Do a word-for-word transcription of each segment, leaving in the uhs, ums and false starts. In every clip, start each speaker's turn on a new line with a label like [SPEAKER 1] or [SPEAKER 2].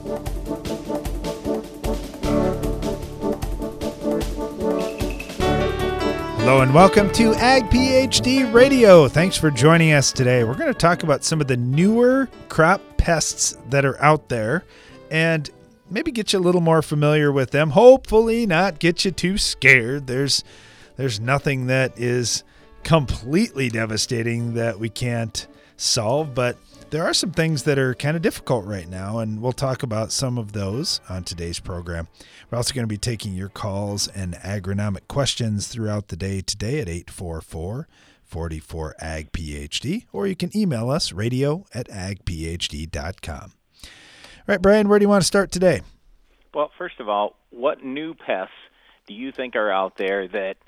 [SPEAKER 1] Hello and welcome to Ag PhD Radio. Thanks for joining us today. We're going to talk about some of the newer crop pests that are out there and maybe get you a little more familiar with them. Hopefully not get you too scared. There's there's nothing that is completely devastating that we can't solve, but there are some things that are kind of difficult right now, and we'll talk about some of those on today's program. We're also going to be taking your calls and agronomic questions throughout the day today at eight four four, four four, A G P H D, or you can email us, radio at ag p h d dot com. All right, Brian, where do you want to start today?
[SPEAKER 2] Well, first of all, what new pests do you think are out there that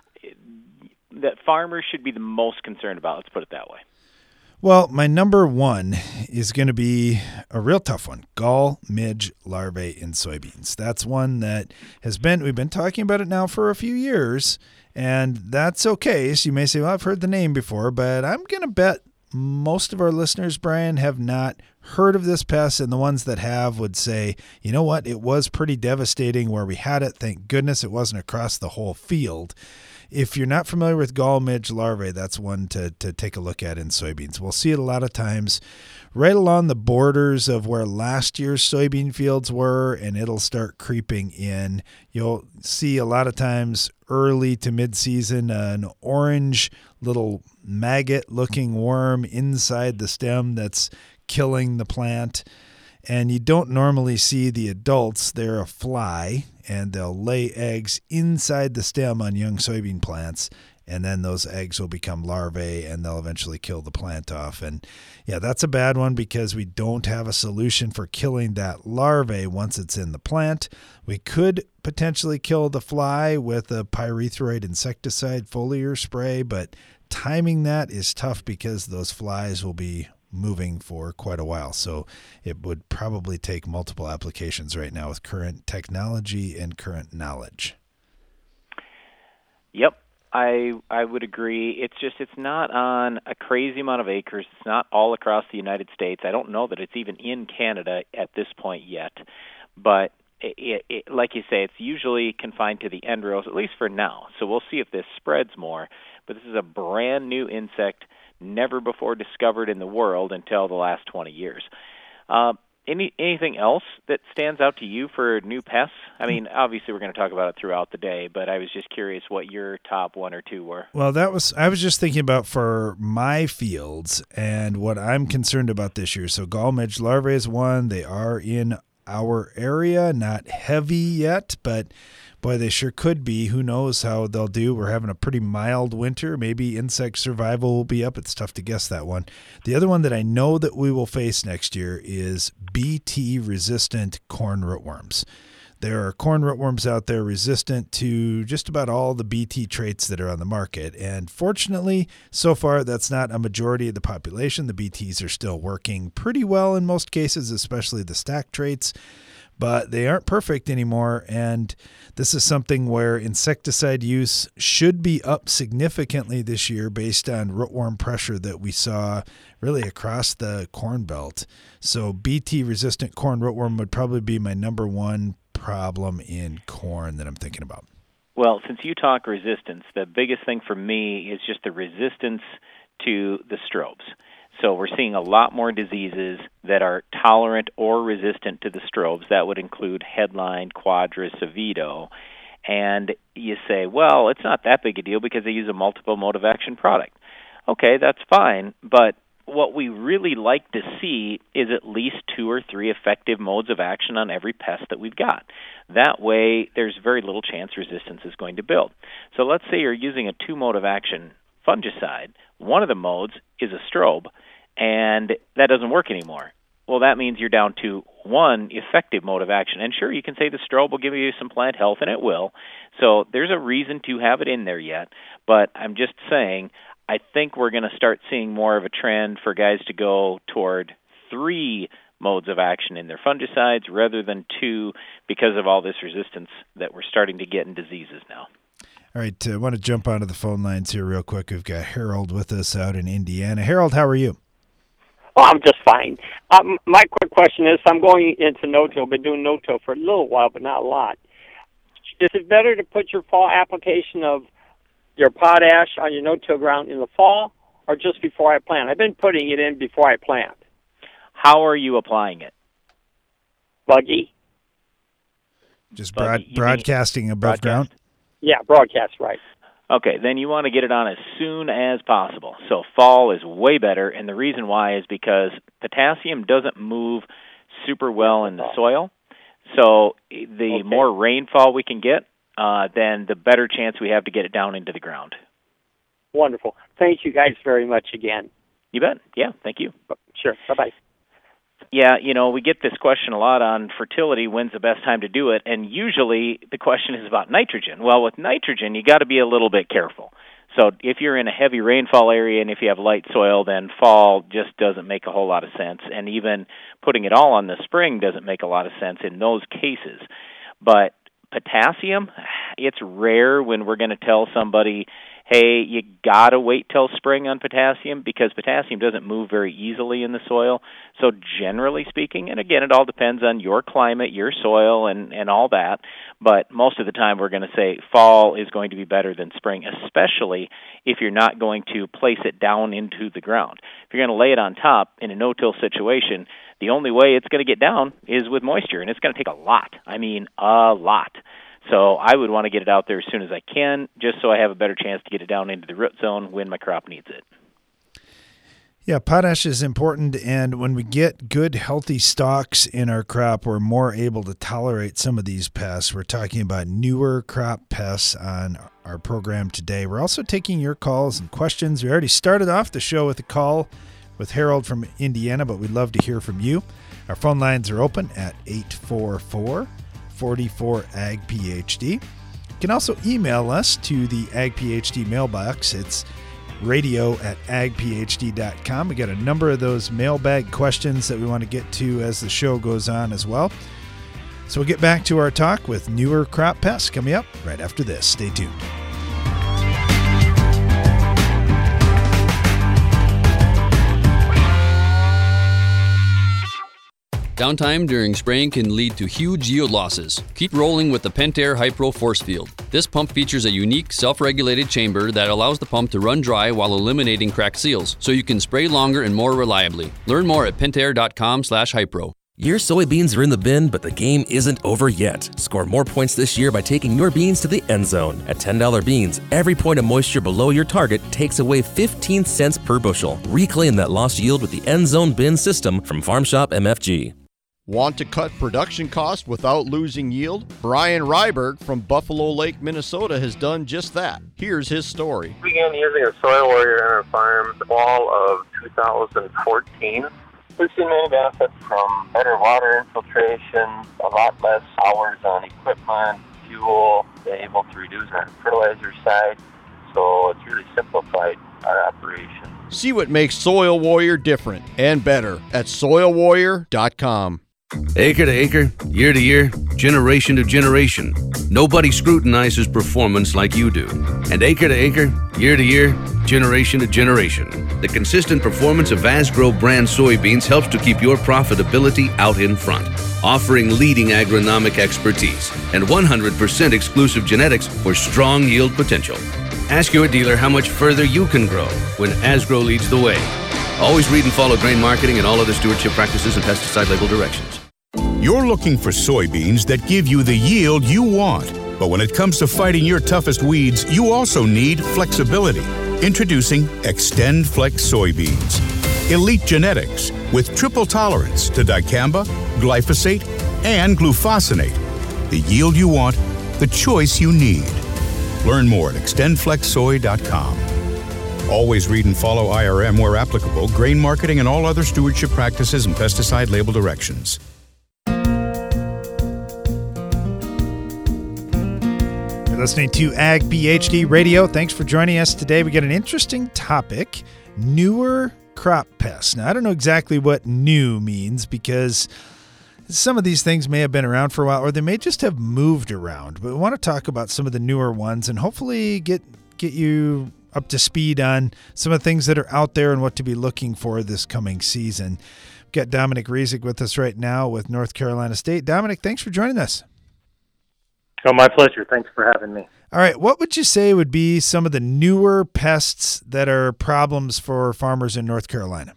[SPEAKER 2] that farmers should be the most concerned about? Let's put it that way.
[SPEAKER 1] Well, my number one is going to be a real tough one, gall midge larvae in soybeans. That's one that has been, we've been talking about it now for a few years, and that's okay. So you may say, well, I've heard the name before, but I'm going to bet most of our listeners, Brian, have not heard of this pest, and the ones that have would say, you know what, it was pretty devastating where we had it. Thank goodness it wasn't across the whole field. If you're not familiar with gall midge larvae, that's one to, to take a look at in soybeans. We'll see it a lot of times right along the borders of where last year's soybean fields were, and it'll start creeping in. You'll see a lot of times early to mid-season an orange little maggot-looking worm inside the stem that's killing the plant. And you don't normally see the adults. They're a fly, and they'll lay eggs inside the stem on young soybean plants, and then those eggs will become larvae, and they'll eventually kill the plant off. And yeah, that's a bad one because we don't have a solution for killing that larvae once it's in the plant. We could potentially kill the fly with a pyrethroid insecticide foliar spray, but timing that is tough because those flies will be moving for quite a while. So it would probably take multiple applications right now with current technology and current knowledge.
[SPEAKER 2] Yep, I I would agree. It's just it's not on a crazy amount of acres. It's not all across the United States. I don't know that it's even in Canada at this point yet. But it, it, it, like you say, it's usually confined to the end rows, at least for now. So we'll see if this spreads more. But this is a brand new insect, never before discovered in the world until the last twenty years. Uh, any anything else that stands out to you for new pests? I mean, obviously we're going to talk about it throughout the day, but I was just curious what your top one or two were.
[SPEAKER 1] Well, that was I was just thinking about for my fields and what I'm concerned about this year. So gall midge larvae is one. They are in our area, not heavy yet, but boy, they sure could be. Who knows how they'll do? We're having a pretty mild winter. Maybe insect survival will be up. It's tough to guess that one. The other one that I know that we will face next year is B T-resistant corn rootworms. There are corn rootworms out there resistant to just about all the B T traits that are on the market. And fortunately, so far, that's not a majority of the population. The B Ts are still working pretty well in most cases, especially the stack traits. But they aren't perfect anymore, and this is something where insecticide use should be up significantly this year based on rootworm pressure that we saw really across the corn belt. So B T-resistant corn rootworm would probably be my number one problem in corn that I'm thinking about.
[SPEAKER 2] Well, since you talk resistance, the biggest thing for me is just the resistance to the strobes. So we're seeing a lot more diseases that are tolerant or resistant to the strobes. That would include headline, quadrus, avido. And you say, well, it's not that big a deal because they use a multiple mode of action product. Okay, that's fine, but what we really like to see is at least two or three effective modes of action on every pest that we've got. That way, there's very little chance resistance is going to build. So let's say you're using a two-mode of action fungicide. One of the modes is a strobe, and that doesn't work anymore. Well, that means you're down to one effective mode of action. And sure, you can say the strobe will give you some plant health, and it will. So there's a reason to have it in there yet. But I'm just saying, I think we're going to start seeing more of a trend for guys to go toward three modes of action in their fungicides rather than two because of all this resistance that we're starting to get in diseases now.
[SPEAKER 1] All right, I uh, want to jump onto the phone lines here real quick. We've got Harold with us out in Indiana. Harold, how are you?
[SPEAKER 3] Oh, I'm just fine. Um, my quick question is, I'm going into no-till. Been doing no-till for a little while, but not a lot. Is it better to put your fall application of your potash on your no-till ground in the fall or just before I plant? I've been putting it in before I plant.
[SPEAKER 2] How are you applying it?
[SPEAKER 3] Buggy.
[SPEAKER 1] Just
[SPEAKER 2] Buggy.
[SPEAKER 1] broad,
[SPEAKER 2] You mean
[SPEAKER 1] broadcasting above
[SPEAKER 2] broadcast?
[SPEAKER 1] ground?
[SPEAKER 3] Yeah, broadcast, right.
[SPEAKER 2] Okay, then you want to get it on as soon as possible. So fall is way better, and the reason why is because potassium doesn't move super well in the soil. So the
[SPEAKER 3] Okay.
[SPEAKER 2] more rainfall we can get, uh, then the better chance we have to get it down into the ground.
[SPEAKER 3] Wonderful. Thank you guys very much again.
[SPEAKER 2] You bet. Yeah, thank you.
[SPEAKER 3] Sure. Bye-bye.
[SPEAKER 2] Yeah, you know, we get this question a lot on fertility, when's the best time to do it, and usually the question is about nitrogen. Well, with nitrogen, you got to be a little bit careful. So if you're in a heavy rainfall area and if you have light soil, then fall just doesn't make a whole lot of sense, and even putting it all on the spring doesn't make a lot of sense in those cases. But potassium, it's rare when we're going to tell somebody, hey, you got to wait till spring on potassium, because potassium doesn't move very easily in the soil. So generally speaking, and again, it all depends on your climate, your soil, and, and all that, but most of the time we're going to say fall is going to be better than spring, especially if you're not going to place it down into the ground. If you're going to lay it on top in a no-till situation, the only way it's going to get down is with moisture, and it's going to take a lot. I mean, a lot. So I would want to get it out there as soon as I can, just so I have a better chance to get it down into the root zone when my crop needs it.
[SPEAKER 1] Yeah, potash is important, and when we get good, healthy stalks in our crop, we're more able to tolerate some of these pests. We're talking about newer crop pests on our program today. We're also taking your calls and questions. We already started off the show with a call with Harold from Indiana, but we'd love to hear from you. Our phone lines are open at eight four four, four four, A G P H D. You can also email us to the Ag P H D mailbox. It's radio at ag p h d dot com. We got a number of those mailbag questions that we want to get to as the show goes on as well. So we'll get back to our talk with newer crop pests coming up right after this. Stay tuned.
[SPEAKER 4] Downtime during spraying can lead to huge yield losses. Keep rolling with the Pentair Hypro Force Field. This pump features a unique self-regulated chamber that allows the pump to run dry while eliminating cracked seals, so you can spray longer and more reliably. Learn more at pentair dot com slash hypro.
[SPEAKER 5] Your soybeans are in the bin, but the game isn't over yet. Score more points this year by taking your beans to the end zone. At ten dollar beans, every point of moisture below your target takes away fifteen cents per bushel. Reclaim that lost yield with the end zone bin system from Farm Shop M F G.
[SPEAKER 6] Want to cut production costs without losing yield? Brian Ryberg from Buffalo Lake, Minnesota has done just that. Here's his story.
[SPEAKER 7] We began using a Soil Warrior on our farm the fall of two thousand fourteen. We've seen many benefits from better water infiltration, a lot less hours on equipment, fuel, been able to reduce our fertilizer side, so it's really simplified our operation.
[SPEAKER 6] See what makes Soil Warrior different and better at soil warrior dot com.
[SPEAKER 8] Acre to acre, year to year, generation to generation, nobody scrutinizes performance like you do. And acre to acre, year to year, generation to generation, the consistent performance of Asgrow brand soybeans helps to keep your profitability out in front, offering leading agronomic expertise and one hundred percent exclusive genetics for strong yield potential. Ask your dealer how much further you can grow when Asgrow leads the way. Always read and follow grain marketing and all other stewardship practices and pesticide label directions.
[SPEAKER 9] You're looking for soybeans that give you the yield you want. But when it comes to fighting your toughest weeds, you also need flexibility. Introducing XtendFlex soybeans. Elite genetics with triple tolerance to dicamba, glyphosate, and glufosinate. The yield you want, the choice you need. Learn more at extend flex soy dot com. Always read and follow I R M where applicable, grain marketing, and all other stewardship practices and pesticide label directions.
[SPEAKER 1] You're listening to Ag P H D Radio. Thanks for joining us today. We got an interesting topic, newer crop pests. Now, I don't know exactly what new means because some of these things may have been around for a while or they may just have moved around. But we want to talk about some of the newer ones and hopefully get get you up to speed on some of the things that are out there and what to be looking for this coming season. We've got Dominic Riesig with us right now with North Carolina State. Dominic, thanks for joining us.
[SPEAKER 10] Oh, my pleasure. Thanks for having me.
[SPEAKER 1] All right, what would you say would be some of the newer pests that are problems for farmers in North Carolina?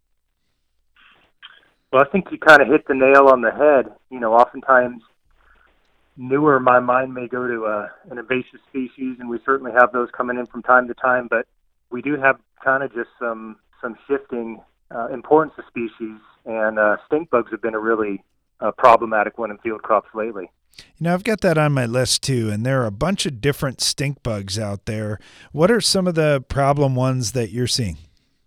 [SPEAKER 10] Well, I think you kind of hit the nail on the head. You know, oftentimes newer, my mind may go to uh, an invasive species, and we certainly have those coming in from time to time, but we do have kind of just some, some shifting uh, importance of species, and uh, stink bugs have been a really uh, problematic one in field crops lately.
[SPEAKER 1] You know, I've got that on my list too, and there are a bunch of different stink bugs out there. What are some of the problem ones that you're seeing?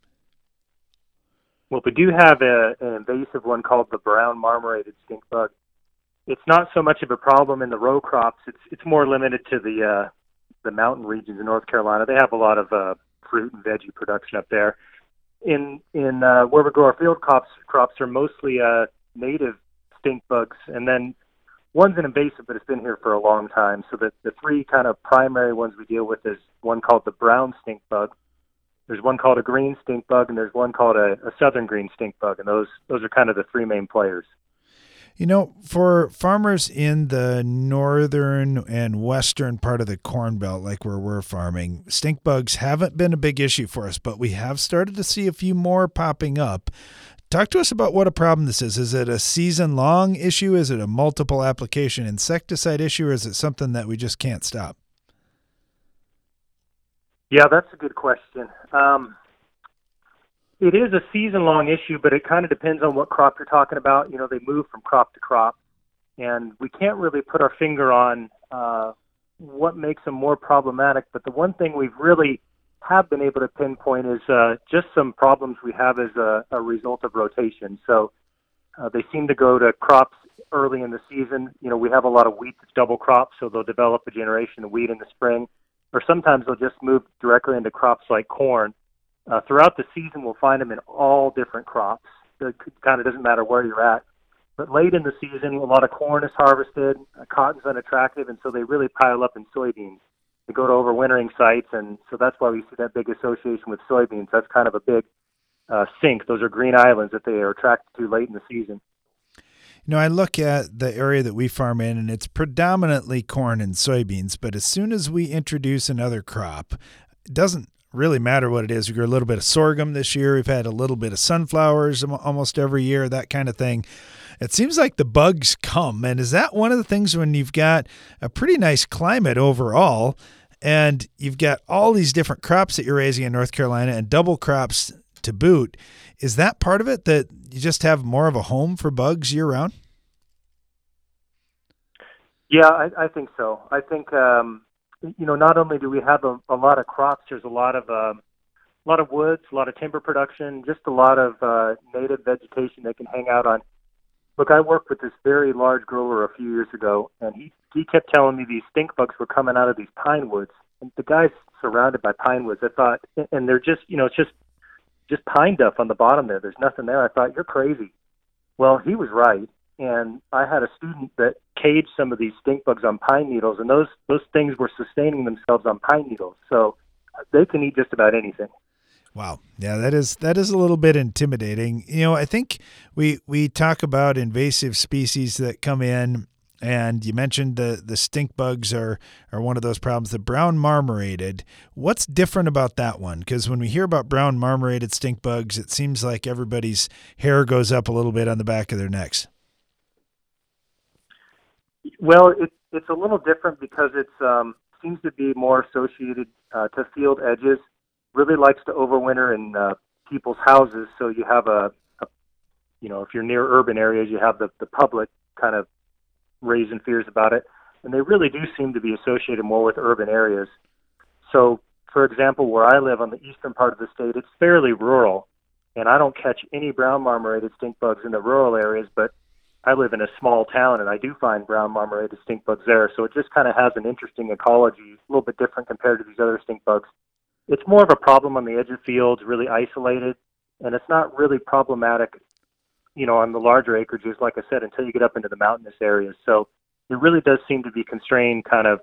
[SPEAKER 10] Well, we do have a, an invasive one called the brown marmorated stink bug. It's not so much of a problem in the row crops. It's it's more limited to the uh, the mountain regions in North Carolina. They have a lot of uh, fruit and veggie production up there. In in uh, where we grow our field crops, crops are mostly uh, native stink bugs, and then one's an invasive, but it's been here for a long time. So the, the three kind of primary ones we deal with is one called the brown stink bug. There's one called a green stink bug, and there's one called a, a southern green stink bug, and those those are kind of the three main players.
[SPEAKER 1] You know, for farmers in the northern and western part of the Corn Belt, like where we're farming, stink bugs haven't been a big issue for us, but we have started to see a few more popping up. Talk to us about what a problem this is. Is it a season-long issue? Is it a multiple application insecticide issue, or is it something that we just can't stop?
[SPEAKER 10] Yeah, that's a good question. Um, it is a season-long issue, but it kind of depends on what crop you're talking about. You know, they move from crop to crop, and we can't really put our finger on uh, what makes them more problematic. But the one thing we've really have been able to pinpoint is uh, just some problems we have as a, a result of rotation. So uh, they seem to go to crops early in the season. You know, we have a lot of wheat that's double crop, so they'll develop a generation of wheat in the spring. Or sometimes they'll just move directly into crops like corn. Uh, throughout the season, we'll find them in all different crops. It kind of doesn't matter where you're at. But late in the season, a lot of corn is harvested, uh, cotton's unattractive, and so they really pile up in soybeans. They go to overwintering sites, and so that's why we see that big association with soybeans. That's kind of a big uh, sink. Those are green islands that they are attracted to late in the season.
[SPEAKER 1] You know, I look at the area that we farm in, and it's predominantly corn and soybeans, but as soon as we introduce another crop, it doesn't really matter what it is. We grew a little bit of sorghum this year. We've had a little bit of sunflowers almost every year, that kind of thing. It seems like the bugs come, and is that one of the things when you've got a pretty nice climate overall, and you've got all these different crops that you're raising in North Carolina and double crops to boot, is that part of it, that you just have more of a home for bugs year-round?
[SPEAKER 10] Yeah, I, I think so. I think, um, you know, not only do we have a, a lot of crops, there's a lot of uh, a lot of woods, a lot of timber production, just a lot of uh, native vegetation they can hang out on. Look, I worked with this very large grower a few years ago, and he, he kept telling me these stink bugs were coming out of these pine woods. And the guy's surrounded by pine woods. I thought, and they're just, you know, it's just just pine duff on the bottom there. There's nothing there. I thought, you're crazy. Well, he was right. And I had a student that caged some of these stink bugs on pine needles, and those those things were sustaining themselves on pine needles. So they can eat just about anything.
[SPEAKER 1] Wow. Yeah, that is that is a little bit intimidating. You know, I think we we talk about invasive species that come in, and you mentioned the the stink bugs are are one of those problems. The brown marmorated. What's different about that one? Because when we hear about brown marmorated stink bugs, it seems like everybody's hair goes up a little bit on the back of their necks.
[SPEAKER 10] Well, it, it's a little different because it's um, seems to be more associated uh, to field edges. Really likes to overwinter in uh, people's houses. So you have a, a, you know, if you're near urban areas, you have the, the public kind of raising fears about it. And they really do seem to be associated more with urban areas. So, for example, where I live on the eastern part of the state, it's fairly rural. And I don't catch any brown marmorated stink bugs in the rural areas, but I live in a small town, and I do find brown marmorated stink bugs there. So it just kind of has an interesting ecology, a little bit different compared to these other stink bugs. It's more of a problem on the edge of fields, really isolated, and it's not really problematic, you know, on the larger acreages, like I said, until you get up into the mountainous areas. So it really does seem to be constrained kind of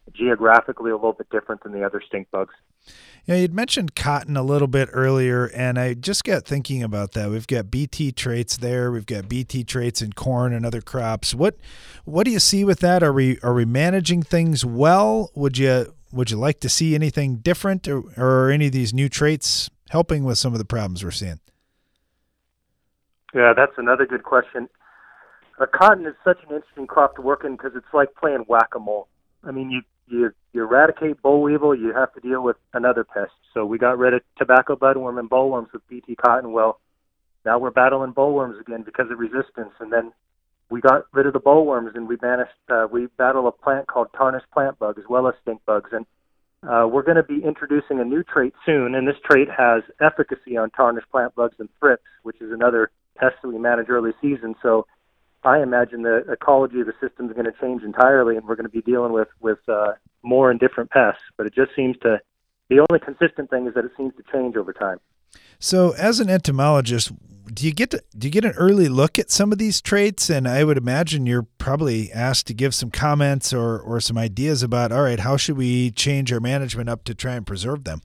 [SPEAKER 10] geographically a little bit different than the other stink bugs.
[SPEAKER 1] Yeah, you'd mentioned cotton a little bit earlier, and I just got thinking about that. We've got B T traits there. We've got B T traits in corn and other crops. What what do you see with that? Are we are we managing things well? Would you would you like to see anything different, or, or are any of these new traits helping with some of the problems we're seeing?
[SPEAKER 10] Yeah, that's another good question. Uh, cotton is such an interesting crop to work in because it's like playing whack-a-mole. I mean, you, you you eradicate boll weevil, you have to deal with another pest. So we got rid of tobacco budworm and bollworms with B T cotton. Well, now we're battling bollworms again because of resistance. And then we got rid of the bollworms, and we managed uh, we battle a plant called tarnished plant bug as well as stink bugs. And uh, we're going to be introducing a new trait soon, and this trait has efficacy on tarnished plant bugs and thrips, which is another pest that we manage early season. So I imagine the ecology of the system is going to change entirely, and we're going to be dealing with with uh, more and different pests. But it just seems to, the only consistent thing is that it seems to change over time.
[SPEAKER 1] So, as an entomologist, do you get to, do you get an early look at some of these traits? And I would imagine you're probably asked to give some comments or or some ideas about, all right, how should we change our management up to try and preserve them?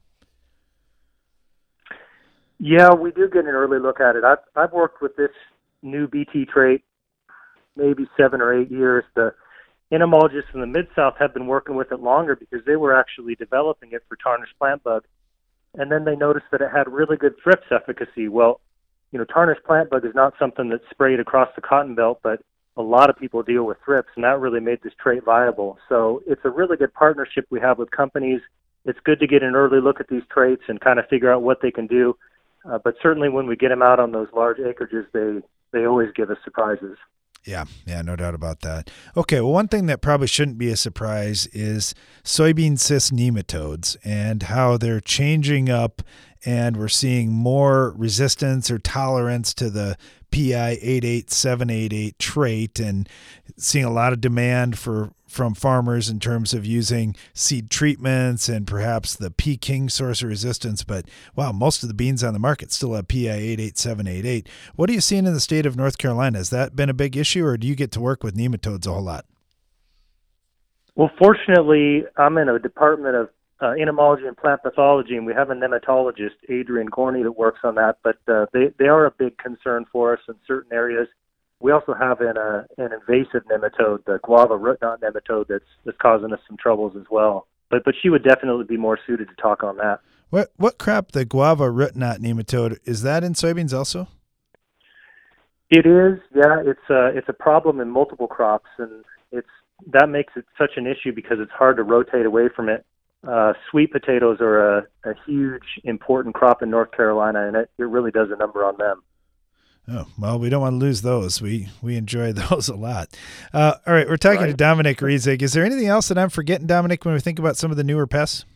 [SPEAKER 10] Yeah, we do get an early look at it. I've I've worked with this new B T trait maybe seven or eight years. The entomologists in the Mid-South have been working with it longer because they were actually developing it for tarnished plant bug. And then they noticed that it had really good thrips efficacy. Well, you know, tarnished plant bug is not something that's sprayed across the cotton belt, but a lot of people deal with thrips, and that really made this trait viable. So it's a really good partnership we have with companies. It's good to get an early look at these traits and kind of figure out what they can do. Uh, but certainly when we get them out on those large acreages, they, they always give us surprises.
[SPEAKER 1] Yeah, yeah, no doubt about that. Okay, well, one thing that probably shouldn't be a surprise is soybean cyst nematodes and how they're changing up, and we're seeing more resistance or tolerance to the P I eight eight seven eight eight trait, and seeing a lot of demand for from farmers in terms of using seed treatments and perhaps the Peking source of resistance. But wow, most of the beans on the market still have P I eight eight seven eight eight. What are you seeing in the state of North Carolina? Has that been a big issue, or do you get to work with nematodes a whole lot?
[SPEAKER 10] Well, fortunately, I'm in a department of uh, entomology and plant pathology, and we have a nematologist, Adrian Gorney, that works on that. But uh, they, they are a big concern for us in certain areas. We also have an, uh, an invasive nematode, the guava root knot nematode, that's, that's causing us some troubles as well. But but she would definitely be more suited to talk on that.
[SPEAKER 1] What what crop, the guava root knot nematode, is that in soybeans also?
[SPEAKER 10] It is, yeah. It's a, it's a problem in multiple crops, and it's that makes it such an issue because it's hard to rotate away from it. Uh, sweet potatoes are a, a huge, important crop in North Carolina, and it, it really does a number on them.
[SPEAKER 1] Oh, well, we don't want to lose those. We we enjoy those a lot. Uh, all right, we're talking right. to Dominic Riesig. Is there anything else that I'm forgetting, Dominic, when we think about some of the newer pests?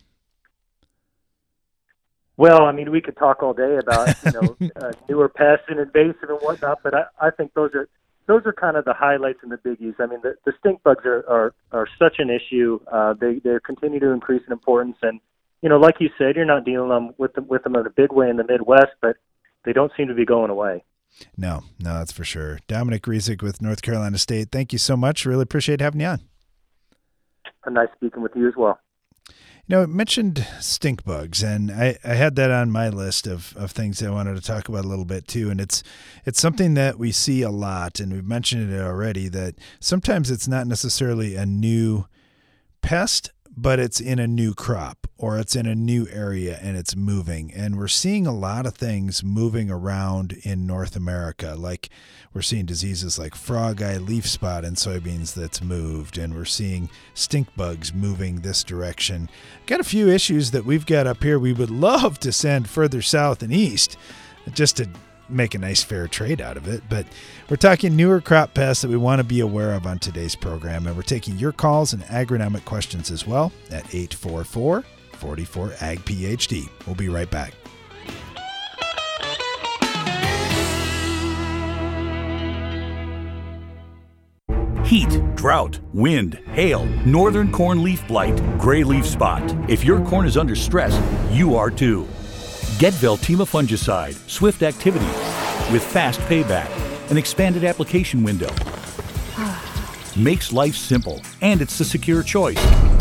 [SPEAKER 10] Well, I mean, we could talk all day about you know uh, newer pests and invasive and whatnot, but I, I think those are those are kind of the highlights and the biggies. I mean, the, the stink bugs are, are, are such an issue. Uh, they they continue to increase in importance, and you know, like you said, you're not dealing them with them with them in a big way in the Midwest, but they don't seem to be going away.
[SPEAKER 1] No, no, that's for sure. Dominic Riesig with North Carolina State. Thank you so much. Really appreciate having you on.
[SPEAKER 10] Nice speaking with you as well.
[SPEAKER 1] You know, it mentioned stink bugs, and I, I had that on my list of, of things I wanted to talk about a little bit too. And it's it's something that we see a lot, and we've mentioned it already, that sometimes it's not necessarily a new pest, but it's in a new crop or it's in a new area and it's moving. And we're seeing a lot of things moving around in North America. Like we're seeing diseases like frog eye leaf spot in soybeans that's moved, and we're seeing stink bugs moving this direction. Got a few issues that we've got up here we would love to send further south and east just to make a nice fair trade out of it. But we're talking newer crop pests that we want to be aware of on today's program, and we're taking your calls and agronomic questions as well at eight four four, four four, A G P H D. We'll be right back.
[SPEAKER 11] Heat, drought, wind, hail, northern corn leaf blight, gray leaf spot. If your corn is under stress, you are too. Get Veltima fungicide, swift activity, with fast payback, an expanded application window. Makes life simple, and it's the secure choice.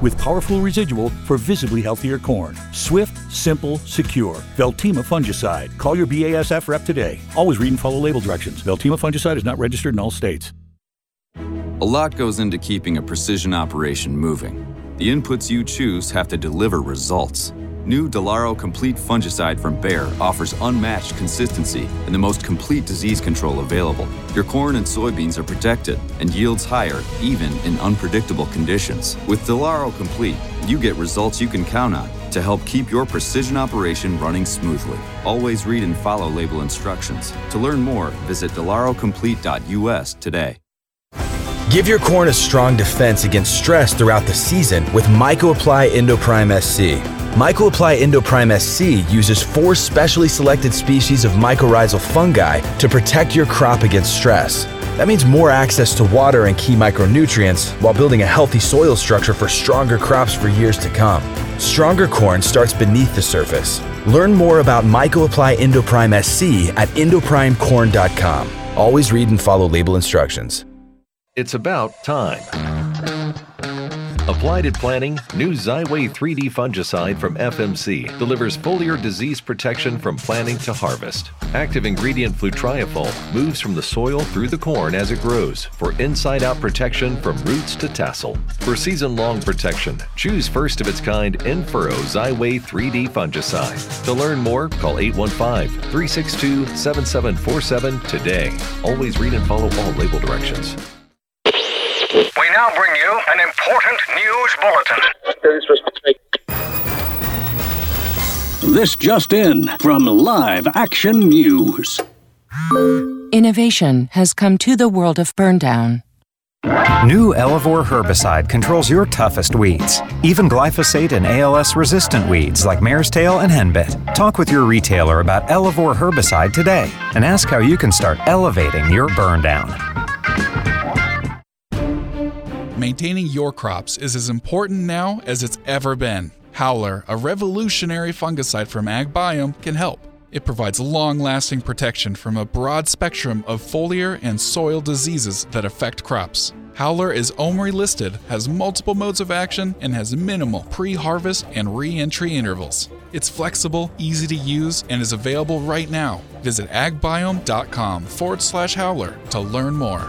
[SPEAKER 11] with powerful residual for visibly healthier corn. Swift, simple, secure. Veltima fungicide. Call your B A S F rep today. Always read and follow label directions. Veltima fungicide is not registered in all states.
[SPEAKER 12] A lot goes into keeping a precision operation moving. The inputs you choose have to deliver results. New Delaro Complete Fungicide from Bayer offers unmatched consistency and the most complete disease control available. Your corn and soybeans are protected and yields higher even in unpredictable conditions. With Delaro Complete, you get results you can count on to help keep your precision operation running smoothly. Always read and follow label instructions. To learn more, visit delaro complete dot U S today.
[SPEAKER 13] Give your corn a strong defense against stress throughout the season with Myco-Apply Endoprime S C. Myco-Apply Endoprime S C uses four specially selected species of mycorrhizal fungi to protect your crop against stress. That means more access to water and key micronutrients while building a healthy soil structure for stronger crops for years to come. Stronger corn starts beneath the surface. Learn more about Myco-Apply Endoprime S C at endoprime corn dot com. Always read and follow label instructions.
[SPEAKER 14] It's about time. Applied at planting, new Xyway three D fungicide from F M C delivers foliar disease protection from planting to harvest. Active ingredient flutriafol moves from the soil through the corn as it grows for inside-out protection from roots to tassel. For season-long protection, choose first of its kind Enfurrow Xyway three D fungicide. To learn more, call eight one five, three six two, seven seven four seven today. Always read and follow all label directions.
[SPEAKER 15] We now bring you an important news bulletin.
[SPEAKER 16] This just in from Live Action News.
[SPEAKER 17] Innovation has come to the world of burndown.
[SPEAKER 18] New Elevore herbicide controls your toughest weeds, even glyphosate and A L S-resistant weeds like mare's tail and henbit. Talk with your retailer about Elevore herbicide today and ask how you can start elevating your burndown.
[SPEAKER 19] Maintaining your crops is as important now as it's ever been. Howler, a revolutionary fungicide from AgBiome, can help. It provides long-lasting protection from a broad spectrum of foliar and soil diseases that affect crops. Howler is O M R I listed, has multiple modes of action, and has minimal pre-harvest and re-entry intervals. It's flexible, easy to use, and is available right now. Visit agbiome.com forward slash howler to learn more.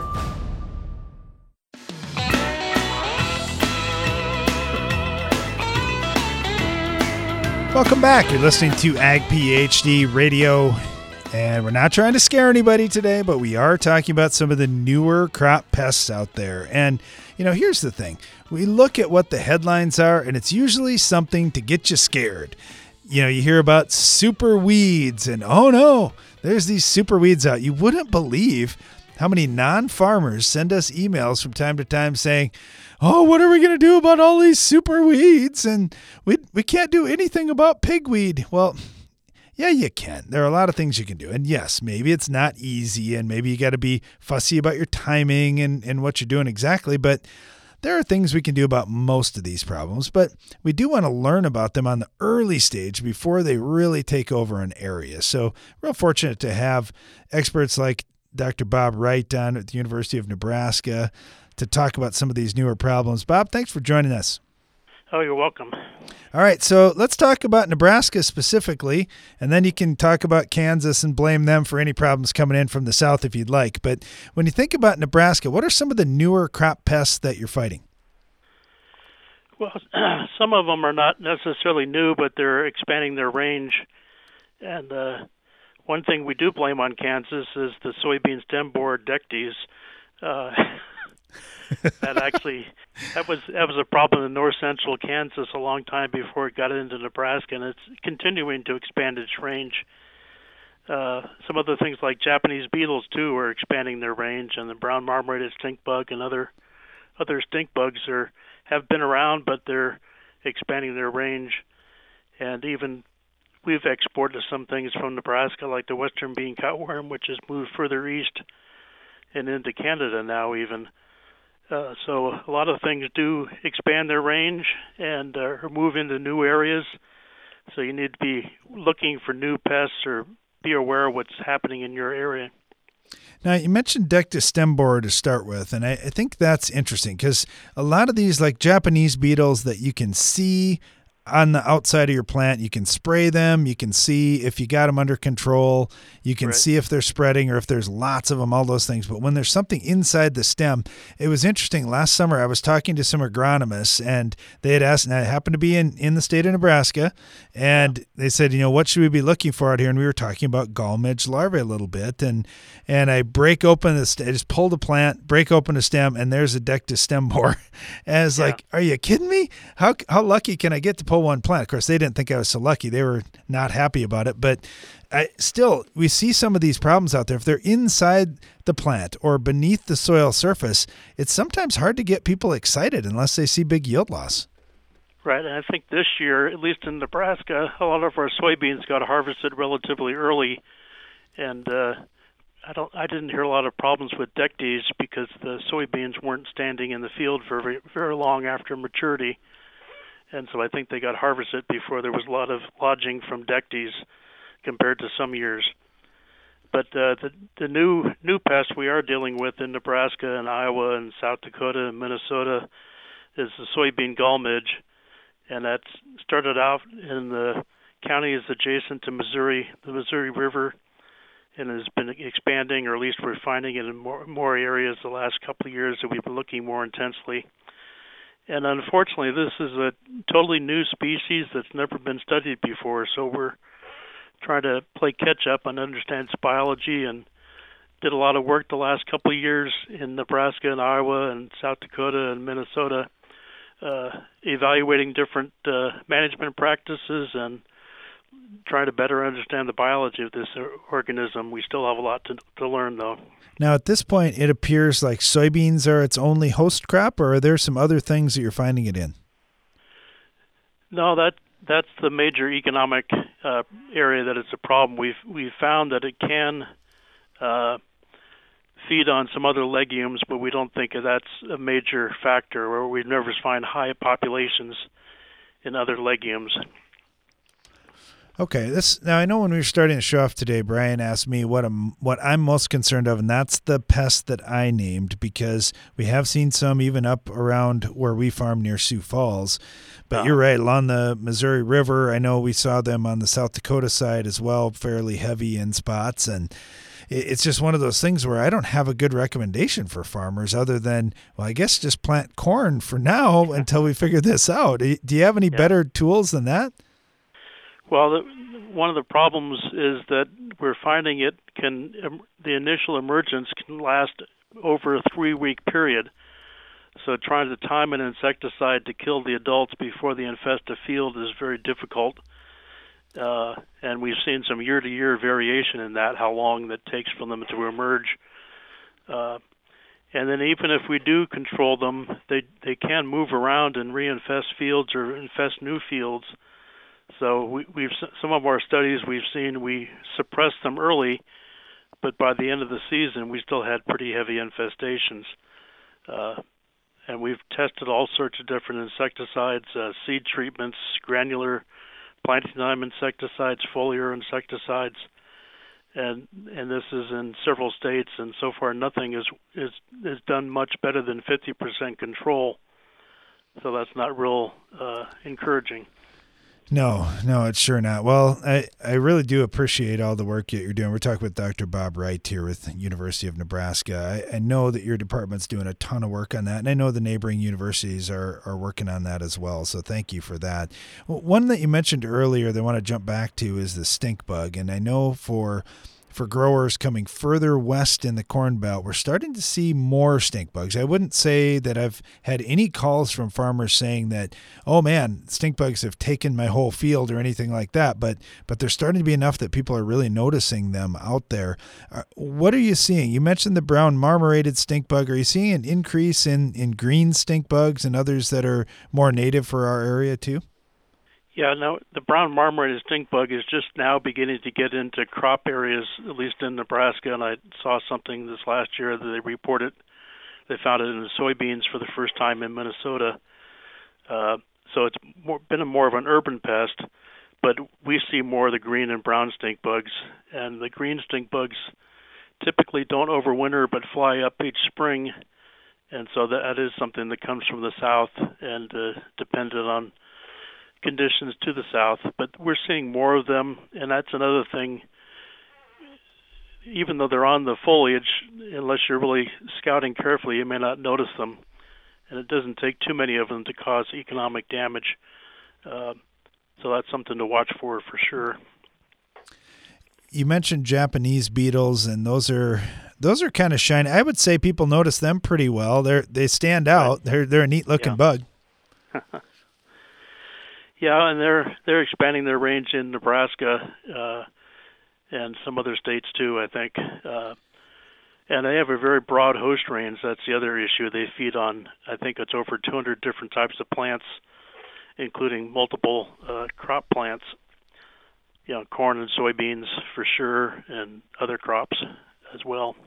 [SPEAKER 1] Welcome back. You're listening to Ag PhD Radio, and we're not trying to scare anybody today, but we are talking about some of the newer crop pests out there. And, you know, here's the thing. We look at what the headlines are, and it's usually something to get you scared. You know, you hear about super weeds, and oh no, there's these super weeds out. You wouldn't believe how many non-farmers send us emails from time to time saying, oh, what are we going to do about all these super weeds? And we we can't do anything about pigweed. Well, yeah, you can. There are a lot of things you can do. And yes, maybe it's not easy, and maybe you got to be fussy about your timing and, and what you're doing exactly. But there are things we can do about most of these problems. But we do want to learn about them on the early stage before they really take over an area. So real fortunate to have experts like Doctor Bob Wright down at the University of Nebraska to talk about some of these newer problems. Bob, thanks for joining us.
[SPEAKER 20] Oh, you're welcome.
[SPEAKER 1] All right, so let's talk about Nebraska specifically, and then you can talk about Kansas and blame them for any problems coming in from the south if you'd like. But when you think about Nebraska, what are some of the newer crop pests that you're fighting?
[SPEAKER 20] Well, some of them are not necessarily new, but they're expanding their range. And uh, one thing we do blame on Kansas is the soybean stem borer Dectes. Uh, that actually that was that was a problem in north central Kansas a long time before it got into Nebraska, and it's continuing to expand its range. Uh, some other things like Japanese beetles too are expanding their range, and the brown marmorated stink bug and other other stink bugs are have been around, but they're expanding their range. And even we've exported some things from Nebraska, like the western bean cutworm, which has moved further east and into Canada now even. Uh, so a lot of things do expand their range and uh, move into new areas. So you need to be looking for new pests or be aware of what's happening in your area.
[SPEAKER 1] Now, you mentioned deck to stem borer to start with, and I, I think that's interesting because a lot of these, like Japanese beetles that you can see on the outside of your plant, you can spray them, you can see if you got them under control, you can right. see if they're spreading or if there's lots of them, all those things. But when there's something inside the stem, it was interesting. Last summer, I was talking to some agronomists, and they had asked, and I happened to be in, in the state of Nebraska, and yeah. they said, you know, what should we be looking for out here? And we were talking about gall midge larvae a little bit, and and I break open the st- I just pulled a plant, break open a stem, and there's a deck to stem borer. And it's yeah. like, are you kidding me? How how lucky can I get to pull one plant? Of course, they didn't think I was so lucky. They were not happy about it, but I still, we see some of these problems out there. If they're inside the plant or beneath the soil surface, it's sometimes hard to get people excited unless they see big yield loss.
[SPEAKER 20] Right, and I think this year, at least in Nebraska, a lot of our soybeans got harvested relatively early, and uh, I don't, I didn't hear a lot of problems with deck days because the soybeans weren't standing in the field for very, very long after maturity. And so I think they got harvested before there was a lot of lodging from deck days compared to some years. But uh, the the new new pest we are dealing with in Nebraska and Iowa and South Dakota and Minnesota is the soybean gall midge, and that's started out in the counties adjacent to Missouri, the Missouri River, and has been expanding, or at least we're finding it in more more areas the last couple of years that we've been looking more intensely. And unfortunately, this is a totally new species that's never been studied before, so we're trying to play catch up and understand its biology, and did a lot of work the last couple of years in Nebraska and Iowa and South Dakota and Minnesota, uh, evaluating different uh, management practices and trying to better understand the biology of this organism. We still have a lot to, to learn, though.
[SPEAKER 1] Now, at this point, it appears like soybeans are its only host crop, or are there some other things that you're finding it in?
[SPEAKER 20] No, that that's the major economic uh, area that it's a problem. We've we've found that it can uh, feed on some other legumes, but we don't think that's a major factor, or we never find high populations in other legumes.
[SPEAKER 1] Okay, this now I know when we were starting the show off today, Brian asked me what I'm what I'm most concerned of, and that's the pest that I named, because we have seen some even up around where we farm near Sioux Falls. But you're right, along the Missouri River, I know we saw them on the South Dakota side as well, fairly heavy in spots, and it's just one of those things where I don't have a good recommendation for farmers other than, well, I guess just plant corn for now until we figure this out. Do you have any yeah. better tools than that?
[SPEAKER 20] Well, the, one of the problems is that we're finding it can um, the initial emergence can last over a three-week period. So trying to time an insecticide to kill the adults before they infest a field is very difficult. Uh, and we've seen some year-to-year variation in that, how long that takes for them to emerge. Uh, and then even if we do control them, they they can move around and reinfest fields or infest new fields. So we, we've some of our studies we've seen we suppress them early, but by the end of the season we still had pretty heavy infestations. Uh, and we've tested all sorts of different insecticides, uh, seed treatments, granular planting time insecticides, foliar insecticides, and and this is in several states. And so far, nothing is is is done much better than fifty percent control. So that's not real uh, encouraging.
[SPEAKER 1] No, no, it's sure not. Well, I, I really do appreciate all the work that you're doing. We're talking with Doctor Bob Wright here with the University of Nebraska. I, I know that your department's doing a ton of work on that, and I know the neighboring universities are, are working on that as well, so thank you for that. Well, one that you mentioned earlier that I want to jump back to is the stink bug, and I know for... For growers coming further west in the Corn Belt, we're starting to see more stink bugs. I wouldn't say that I've had any calls from farmers saying that, oh man, stink bugs have taken my whole field or anything like that, but but there's starting to be enough that people are really noticing them out there. Uh, what are you seeing? You mentioned the brown marmorated stink bug. Are you seeing an increase in, in green stink bugs and others that are more native for our area too?
[SPEAKER 20] Yeah, no, the brown marmorated stink bug is just now beginning to get into crop areas, at least in Nebraska, and I saw something this last year that they reported they found it in the soybeans for the first time in Minnesota. Uh, so it's more, been a more of an urban pest, but we see more of the green and brown stink bugs, and the green stink bugs typically don't overwinter but fly up each spring, and so that is something that comes from the south and uh, dependent on conditions to the south. But we're seeing more of them, and that's another thing. Even though they're on the foliage, unless you're really scouting carefully, you may not notice them. And it doesn't take too many of them to cause economic damage. Uh, so that's something to watch for, for sure.
[SPEAKER 1] You mentioned Japanese beetles, and those are those are kind of shiny. I would say people notice them pretty well. They're they stand out. They're they're a neat looking
[SPEAKER 20] Yeah.
[SPEAKER 1] bug.
[SPEAKER 20] Yeah, and they're they're expanding their range in Nebraska uh, and some other states too, I think. Uh, and they have a very broad host range. That's the other issue. They feed on, I think it's over two hundred different types of plants, including multiple uh, crop plants. You know, corn and soybeans for sure, and other crops as well.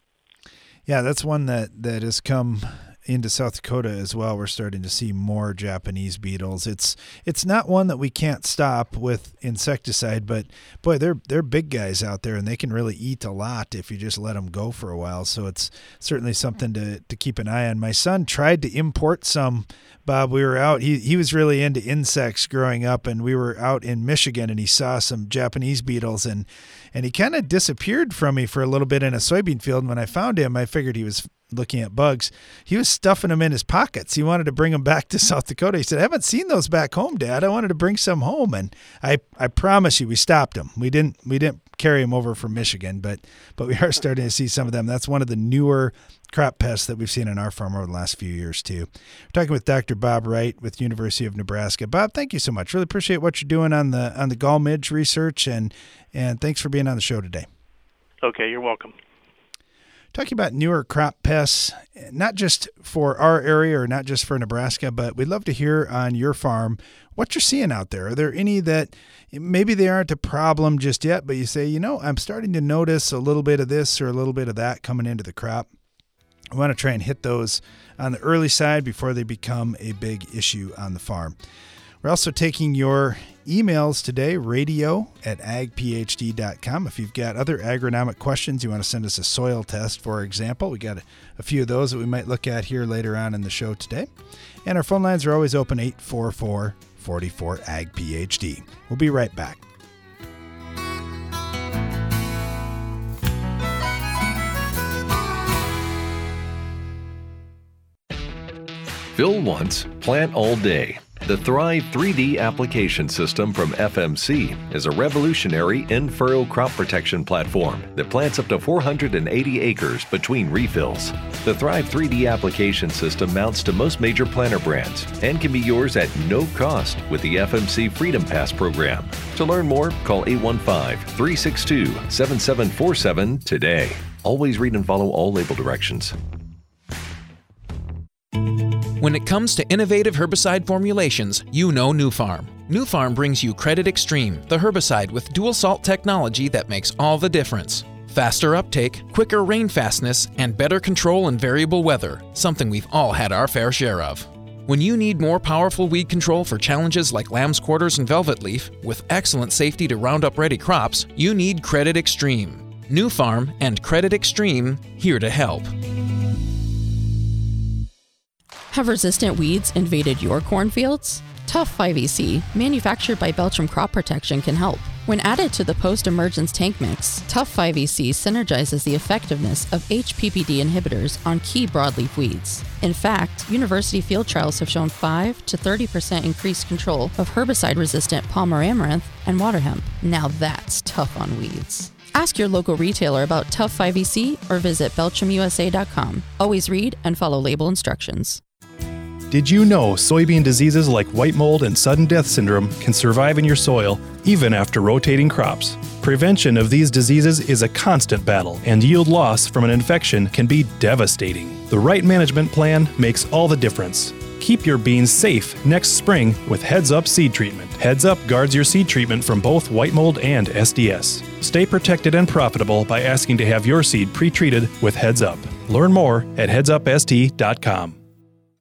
[SPEAKER 1] Yeah, that's one that, that has come into South Dakota as well. We're starting to see more Japanese beetles. It's it's not one that we can't stop with insecticide, but boy, they're they're big guys out there, and they can really eat a lot if you just let them go for a while. So it's certainly something to, to keep an eye on. My son tried to import some, Bob. We were out. He he was really into insects growing up, and we were out in Michigan, and he saw some Japanese beetles, and and he kind of disappeared from me for a little bit in a soybean field. And when I found him, I figured he was looking at bugs. He was stuffing them in his pockets. He wanted to bring them back to South Dakota. He said, I haven't seen those back home, Dad. I wanted to bring some home. And I, I promise you, we stopped them. We didn't, we didn't carry them over from Michigan, but, but we are starting to see some of them. That's one of the newer crop pests that we've seen on our farm over the last few years too. We're talking with Doctor Bob Wright with University of Nebraska. Bob, thank you so much. Really appreciate what you're doing on the, on the gall midge research, and, and thanks for being on the show today.
[SPEAKER 20] Okay, you're welcome.
[SPEAKER 1] Talking about newer crop pests, not just for our area or not just for Nebraska, but we'd love to hear on your farm what you're seeing out there. Are there any that maybe they aren't a problem just yet, but you say, you know, I'm starting to notice a little bit of this or a little bit of that coming into the crop? I want to try and hit those on the early side before they become a big issue on the farm. We're also taking your emails today, radio at ag p h d dot com. If you've got other agronomic questions, you want to send us a soil test, for example. We got a, a few of those that we might look at here later on in the show today. And our phone lines are always open, eight four four, four four, A G P H D. We'll be right back.
[SPEAKER 14] Fill once, plant all day. The Thrive three D application system from F M C is a revolutionary in-furrow crop protection platform that plants up to four hundred eighty acres between refills. The Thrive three D application system mounts to most major planter brands and can be yours at no cost with the F M C Freedom Pass program. To learn more, call eight one five, three six two, seven seven four seven today. Always read and follow all label directions.
[SPEAKER 21] When it comes to innovative herbicide formulations, you know Nufarm. Nufarm brings you Credit Extreme, the herbicide with dual salt technology that makes all the difference. Faster uptake, quicker rain fastness, and better control in variable weather, something we've all had our fair share of. When you need more powerful weed control for challenges like lamb's quarters and velvet leaf, with excellent safety to Roundup ready crops, you need Credit Extreme. Nufarm and Credit Extreme, here to help.
[SPEAKER 22] Have resistant weeds invaded your cornfields? Tough five E C, manufactured by Belchim Crop Protection, can help. When added to the post-emergence tank mix, Tough five E C synergizes the effectiveness of H P P D inhibitors on key broadleaf weeds. In fact, university field trials have shown five to thirty percent increased control of herbicide-resistant Palmer amaranth and water hemp. Now that's tough on weeds. Ask your local retailer about Tough five E C or visit belchim u s a dot com. Always read and follow label instructions.
[SPEAKER 23] Did you know soybean diseases like white mold and sudden death syndrome can survive in your soil even after rotating crops? Prevention of these diseases is a constant battle, and yield loss from an infection can be devastating. The right management plan makes all the difference. Keep your beans safe next spring with Heads Up Seed Treatment. Heads Up guards your seed treatment from both white mold and S D S. Stay protected and profitable by asking to have your seed pre-treated with Heads Up. Learn more at heads up s t dot com.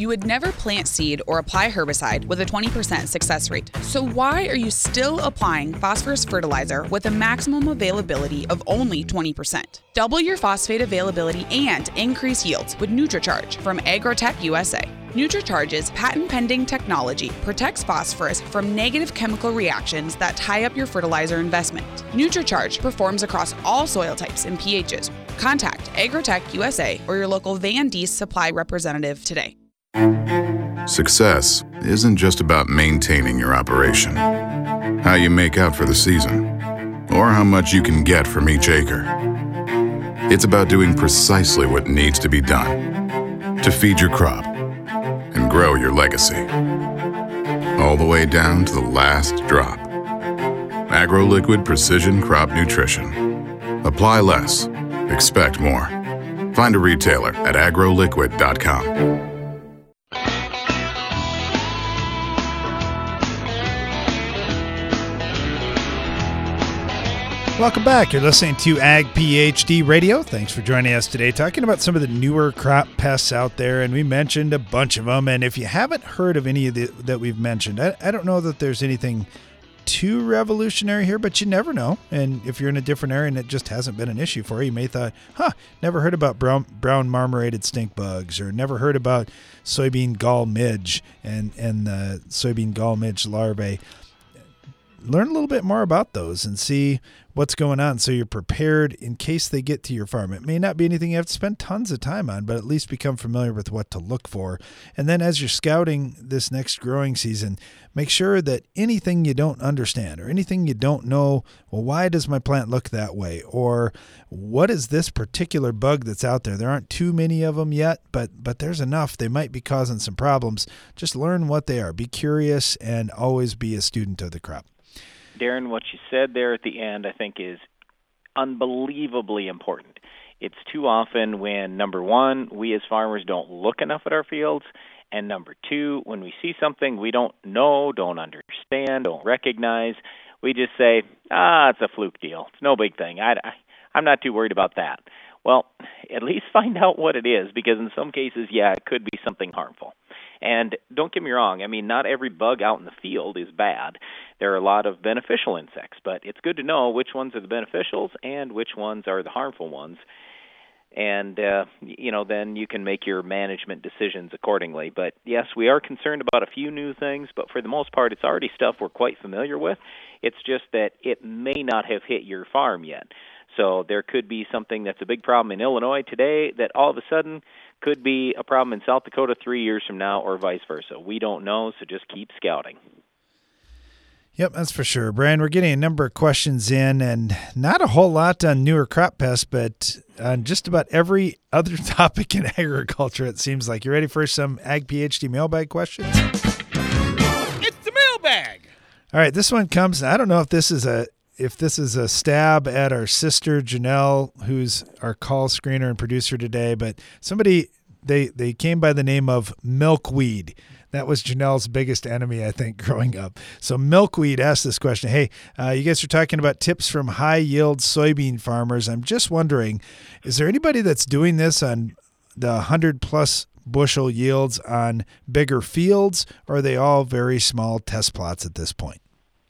[SPEAKER 2] You would never plant seed or apply herbicide with a twenty percent success rate. So why are you still applying phosphorus fertilizer with a maximum availability of only twenty percent? Double your phosphate availability and increase yields with NutriCharge from Agrotech U S A. NutriCharge's patent-pending technology protects phosphorus from negative chemical reactions that tie up your fertilizer investment. NutriCharge performs across all soil types and pHs. Contact Agrotech U S A or your local Van Dees supply representative today.
[SPEAKER 3] Success isn't just about maintaining your operation, how you make out for the season, or how much you can get from each acre. It's about doing precisely what needs to be done to feed your crop and grow your legacy, all the way down to the last drop. AgroLiquid Precision Crop Nutrition. Apply less, expect more. Find a retailer at agro liquid dot com.
[SPEAKER 1] Welcome back. You're listening to Ag PhD Radio. Thanks for joining us today, talking about some of the newer crop pests out there, and we mentioned a bunch of them. And if you haven't heard of any of the that we've mentioned, I, I don't know that there's anything too revolutionary here, but you never know. And if you're in a different area and it just hasn't been an issue for you, you may thought, huh, never heard about brown, brown marmorated stink bugs, or never heard about soybean gall midge and, and the soybean gall midge larvae. Learn a little bit more about those and see what's going on so you're prepared in case they get to your farm. It may not be anything you have to spend tons of time on, but at least become familiar with what to look for. And then as you're scouting this next growing season, make sure that anything you don't understand or anything you don't know, well, why does my plant look that way? Or what is this particular bug that's out there? There aren't too many of them yet, but but there's enough. They might be causing some problems. Just learn what they are. Be curious and always be a student of the crop.
[SPEAKER 4] Darren, what you said there at the end, I think, is unbelievably important. It's too often when, number one, we as farmers don't look enough at our fields, and number two, when we see something we don't know, don't understand, don't recognize, we just say, ah, it's a fluke deal. It's no big thing. I, I, I'm not too worried about that. Well, at least find out what it is, because in some cases, yeah, it could be something harmful. And don't get me wrong, I mean, not every bug out in the field is bad. There are a lot of beneficial insects, but it's good to know which ones are the beneficials and which ones are the harmful ones. And, uh, you know, then you can make your management decisions accordingly. But, yes, we are concerned about a few new things, but for the most part, it's already stuff we're quite familiar with. It's just that it may not have hit your farm yet. So there could be something that's a big problem in Illinois today that all of a sudden could be a problem in South Dakota three years from now, or vice versa. We don't know, so just keep scouting.
[SPEAKER 1] Yep, that's for sure. Brian, we're getting a number of questions in, and not a whole lot on newer crop pests, but on just about every other topic in agriculture, it seems like. You ready for some Ag PhD mailbag questions?
[SPEAKER 24] It's the mailbag!
[SPEAKER 1] All right, this one comes, I don't know if this is a if this is a stab at our sister Janelle, who's our call screener and producer today, but somebody, they, they came by the name of Milkweed. That was Janelle's biggest enemy, I think, growing up. So Milkweed asked this question. Hey, uh, you guys are talking about tips from high-yield soybean farmers. I'm just wondering, is there anybody that's doing this on the one hundred plus bushel yields on bigger fields, or are they all very small test plots at this point?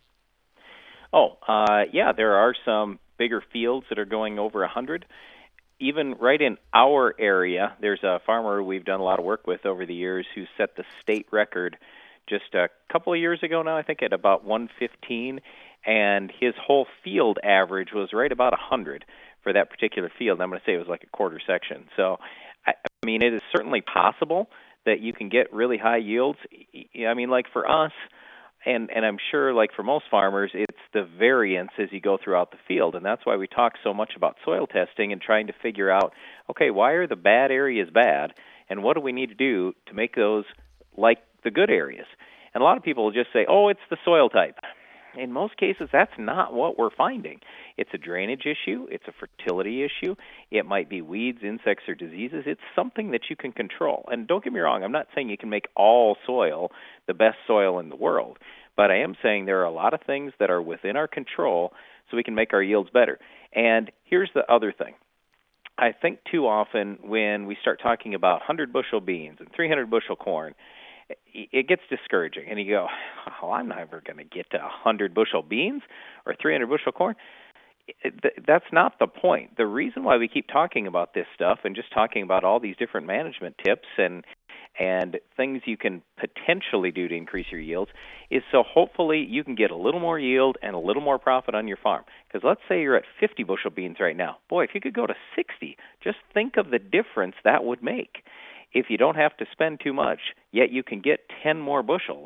[SPEAKER 4] Oh, uh, yeah, there are some bigger fields that are going over one hundred. Even right in our area, there's a farmer we've done a lot of work with over the years who set the state record just a couple of years ago now, I think, at about one fifteen, and his whole field average was right about one hundred for that particular field. I'm going to say it was like a quarter section. So, I, I mean, it is certainly possible that you can get really high yields. I mean, like for us, And and I'm sure, like for most farmers, it's the variance as you go throughout the field. And that's why we talk so much about soil testing and trying to figure out, okay, why are the bad areas bad? And what do we need to do to make those like the good areas? And a lot of people will just say, oh, it's the soil type. In most cases, that's not what we're finding. It's a drainage issue. It's a fertility issue. It might be weeds, insects, or diseases. It's something that you can control. And don't get me wrong, I'm not saying you can make all soil the best soil in the world, but I am saying there are a lot of things that are within our control so we can make our yields better. And here's the other thing. I think too often when we start talking about one hundred bushel beans and three hundred bushel corn, it gets discouraging. And you go, oh, I'm never going to get to one hundred bushel beans or three hundred bushel corn. That's not the point. The reason why we keep talking about this stuff and just talking about all these different management tips and and things you can potentially do to increase your yields is so hopefully you can get a little more yield and a little more profit on your farm. Because let's say you're at fifty bushel beans right now. Boy, if you could go to sixty, just think of the difference that would make. If you don't have to spend too much, yet you can get ten more bushels.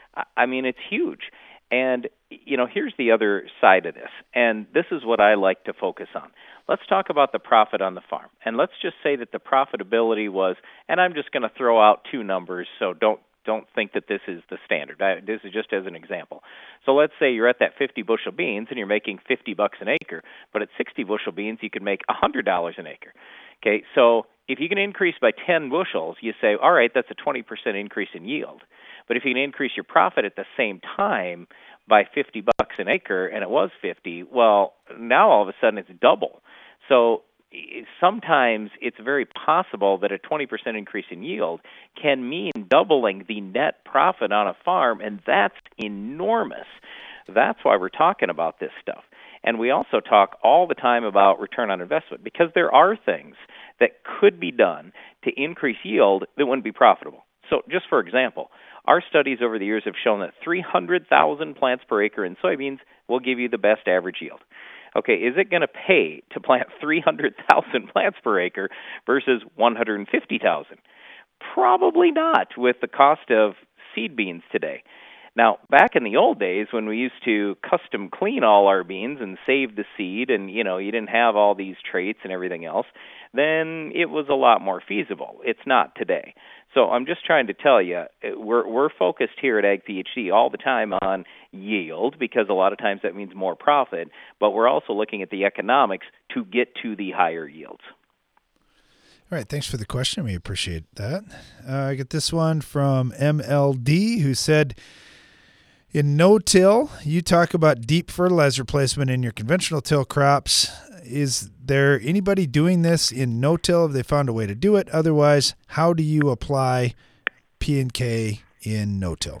[SPEAKER 4] I mean, it's huge. And, you know, here's the other side of this, and this is what I like to focus on. Let's talk about the profit on the farm, and let's just say that the profitability was, and I'm just going to throw out two numbers, so don't don't think that this is the standard. I, this is just as an example. So let's say you're at that fifty bushel beans and you're making fifty bucks an acre, but at sixty bushel beans you can make one hundred dollars an acre. Okay, so if you can increase by ten bushels, you say, all right, that's a twenty percent increase in yield. But if you can increase your profit at the same time by fifty bucks an acre, and it was fifty, well, now all of a sudden it's double. So sometimes it's very possible that a twenty percent increase in yield can mean doubling the net profit on a farm, and that's enormous. That's why we're talking about this stuff. And we also talk all the time about return on investment, because there are things that could be done to increase yield that wouldn't be profitable. So just for example, our studies over the years have shown that three hundred thousand plants per acre in soybeans will give you the best average yield. Okay, is it going to pay to plant three hundred thousand plants per acre versus one hundred fifty thousand? Probably not with the cost of seed beans today. Now, back in the old days when we used to custom clean all our beans and save the seed and, you know, you didn't have all these traits and everything else, then it was a lot more feasible. It's not today. So I'm just trying to tell you, we're we're focused here at Ag PhD all the time on yield, because a lot of times that means more profit, but we're also looking at the economics to get to the higher yields.
[SPEAKER 1] All right, thanks for the question. We appreciate that. Uh, I get this one from M L D, who said, in no-till, you talk about deep fertilizer placement in your conventional till crops. Is there anybody doing this in no-till? Have they found a way to do it? Otherwise, how do you apply P and K in no-till?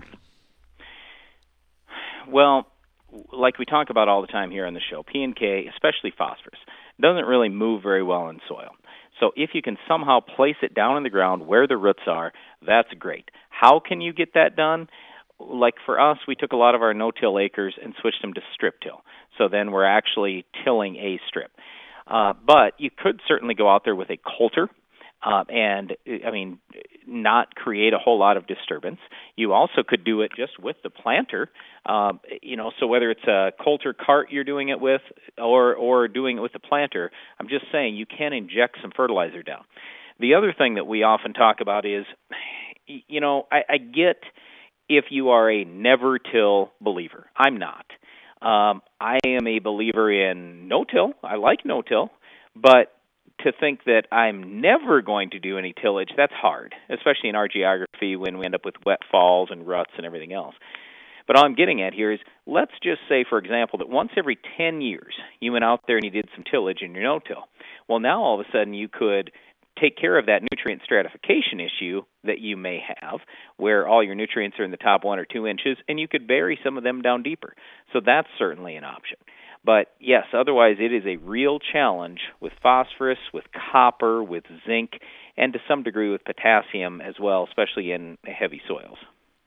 [SPEAKER 4] Well, like we talk about all the time here on the show, P and K, especially phosphorus, doesn't really move very well in soil. So if you can somehow place it down in the ground where the roots are, that's great. How can you get that done? Like for us, we took a lot of our no-till acres and switched them to strip till. So then we're actually tilling a strip. Uh, but you could certainly go out there with a coulter uh, and, I mean, not create a whole lot of disturbance. You also could do it just with the planter, uh, you know, so whether it's a coulter cart you're doing it with or, or doing it with the planter, I'm just saying you can inject some fertilizer down. The other thing that we often talk about is, you know, I, I get if you are a never-till believer. I'm not. Um, I am a believer in no-till. I like no-till, but to think that I'm never going to do any tillage, that's hard, especially in our geography when we end up with wet falls and ruts and everything else. But all I'm getting at here is, let's just say, for example, that once every ten years you went out there and you did some tillage in your no-till. Well, now all of a sudden you could take care of that nutrient stratification issue that you may have, where all your nutrients are in the top one or two inches, and you could bury some of them down deeper. So that's certainly an option. But yes, otherwise it is a real challenge with phosphorus, with copper, with zinc, and to some degree with potassium as well, especially in heavy soils.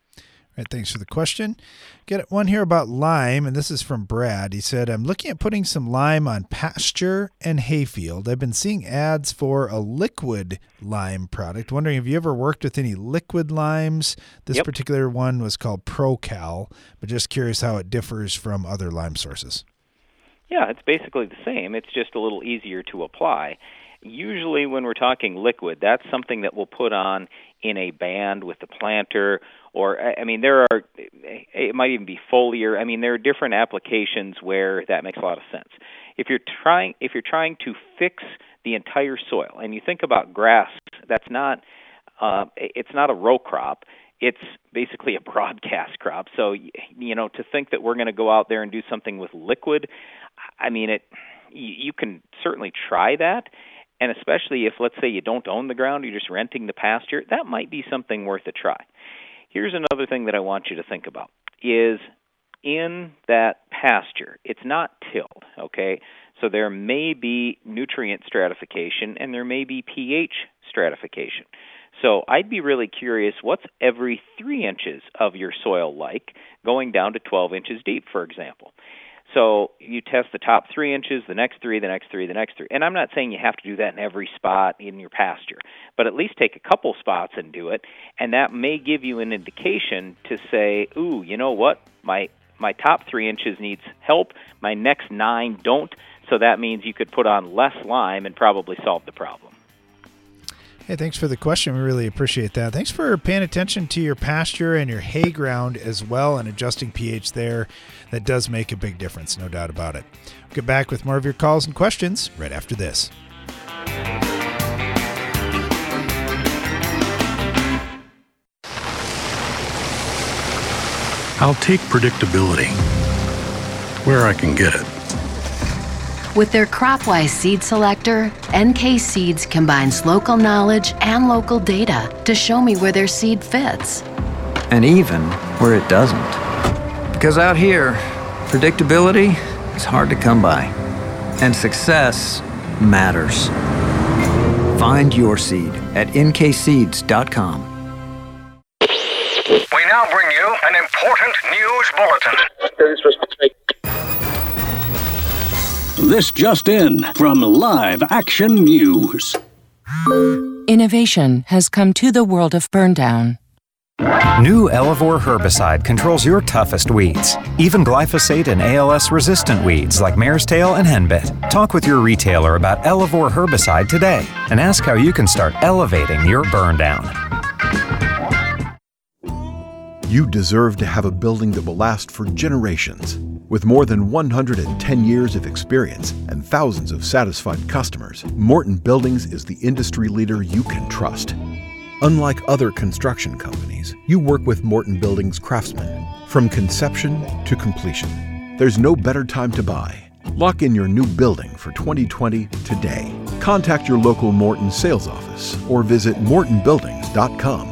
[SPEAKER 1] All right, thanks for the question. Get one here about lime, and this is from Brad. He said, I'm looking at putting some lime on pasture and hayfield. I've been seeing ads for a liquid lime product. Wondering, have you ever worked with any liquid limes? This
[SPEAKER 4] Yep.
[SPEAKER 1] particular one was called ProCal, but just curious how it differs from other lime sources.
[SPEAKER 4] Yeah, it's basically the same. It's just a little easier to apply. Usually when we're talking liquid, that's something that we'll put on in a band with the planter, or, I mean, there are, it might even be foliar. I mean, there are different applications where that makes a lot of sense. If you're trying, if you're trying to fix the entire soil, and you think about grass, that's not, uh, it's not a row crop. It's basically a broadcast crop. So, you know, to think that we're going to go out there and do something with liquid, I mean, it. You can certainly try that. And especially if, let's say, you don't own the ground, you're just renting the pasture, that might be something worth a try. Here's another thing that I want you to think about, is in that pasture, it's not tilled, okay? So there may be nutrient stratification and there may be pH stratification. So I'd be really curious, what's every three inches of your soil like going down to twelve inches deep, for example? So you test the top three inches, the next three, the next three, the next three. And I'm not saying you have to do that in every spot in your pasture, but at least take a couple spots and do it, and that may give you an indication to say, ooh, you know what, my my top three inches needs help, my next nine don't, so that means you could put on less lime and probably solve the problem.
[SPEAKER 1] Hey, thanks for the question. We really appreciate that. Thanks for paying attention to your pasture and your hay ground as well and adjusting pH there. That does make a big difference, no doubt about it. We'll get back with more of your calls and questions right after this.
[SPEAKER 5] I'll take predictability where I can get it.
[SPEAKER 6] With their CropWise seed selector, N K Seeds combines local knowledge and local data to show me where their seed fits.
[SPEAKER 7] And even where it doesn't. Because out here, predictability is hard to come by. And success matters. Find your seed at N K seeds dot com.
[SPEAKER 15] We now bring you an important news bulletin.
[SPEAKER 16] This just in from Live Action News.
[SPEAKER 17] Innovation has come to the world of burndown.
[SPEAKER 18] New Elevore herbicide controls your toughest weeds, even glyphosate and A L S-resistant weeds like mare's tail and henbit. Talk with your retailer about Elevore herbicide today and ask how you can start elevating your burndown.
[SPEAKER 8] You deserve to have a building that will last for generations. With more than one hundred ten years of experience and thousands of satisfied customers, Morton Buildings is the industry leader you can trust. Unlike other construction companies, you work with Morton Buildings craftsmen from conception to completion. There's no better time to buy. Lock in your new building for twenty twenty today. Contact your local Morton sales office or visit morton buildings dot com.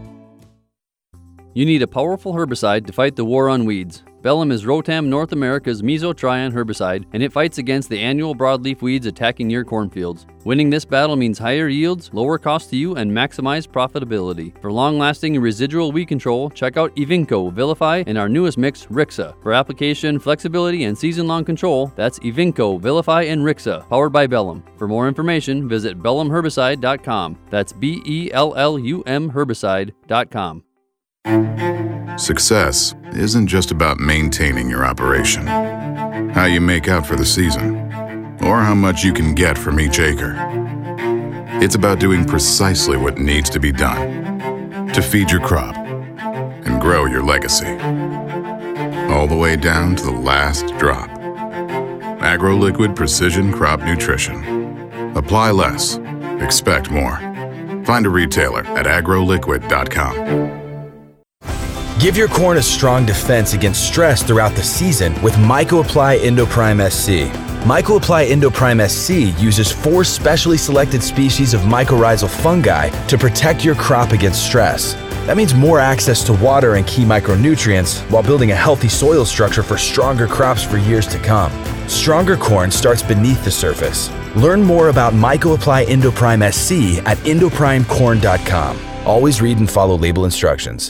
[SPEAKER 25] You need a powerful herbicide to fight the war on weeds. Bellum is Rotam North America's mesotrione herbicide, and it fights against the annual broadleaf weeds attacking your cornfields. Winning this battle means higher yields, lower cost to you, and maximized profitability. For long-lasting and residual weed control, check out Evinco, Vilify, and our newest mix, Rixa. For application, flexibility, and season-long control, that's Evinco, Vilify, and Rixa, powered by Bellum. For more information, visit bellum herbicide dot com. That's B E L L U M herbicide dot com.
[SPEAKER 3] Success isn't just about maintaining your operation, how you make out for the season, or how much you can get from each acre. It's about doing precisely what needs to be done to feed your crop and grow your legacy, all the way down to the last drop. AgroLiquid Precision Crop Nutrition. Apply less, expect more. Find a retailer at agro liquid dot com.
[SPEAKER 13] Give your corn a strong defense against stress throughout the season with MycoApply Endoprime S C. MycoApply Endoprime S C uses four specially selected species of mycorrhizal fungi to protect your crop against stress. That means more access to water and key micronutrients while building a healthy soil structure for stronger crops for years to come. Stronger corn starts beneath the surface. Learn more about MycoApply Endoprime S C at endoprime corn dot com. Always read and follow label instructions.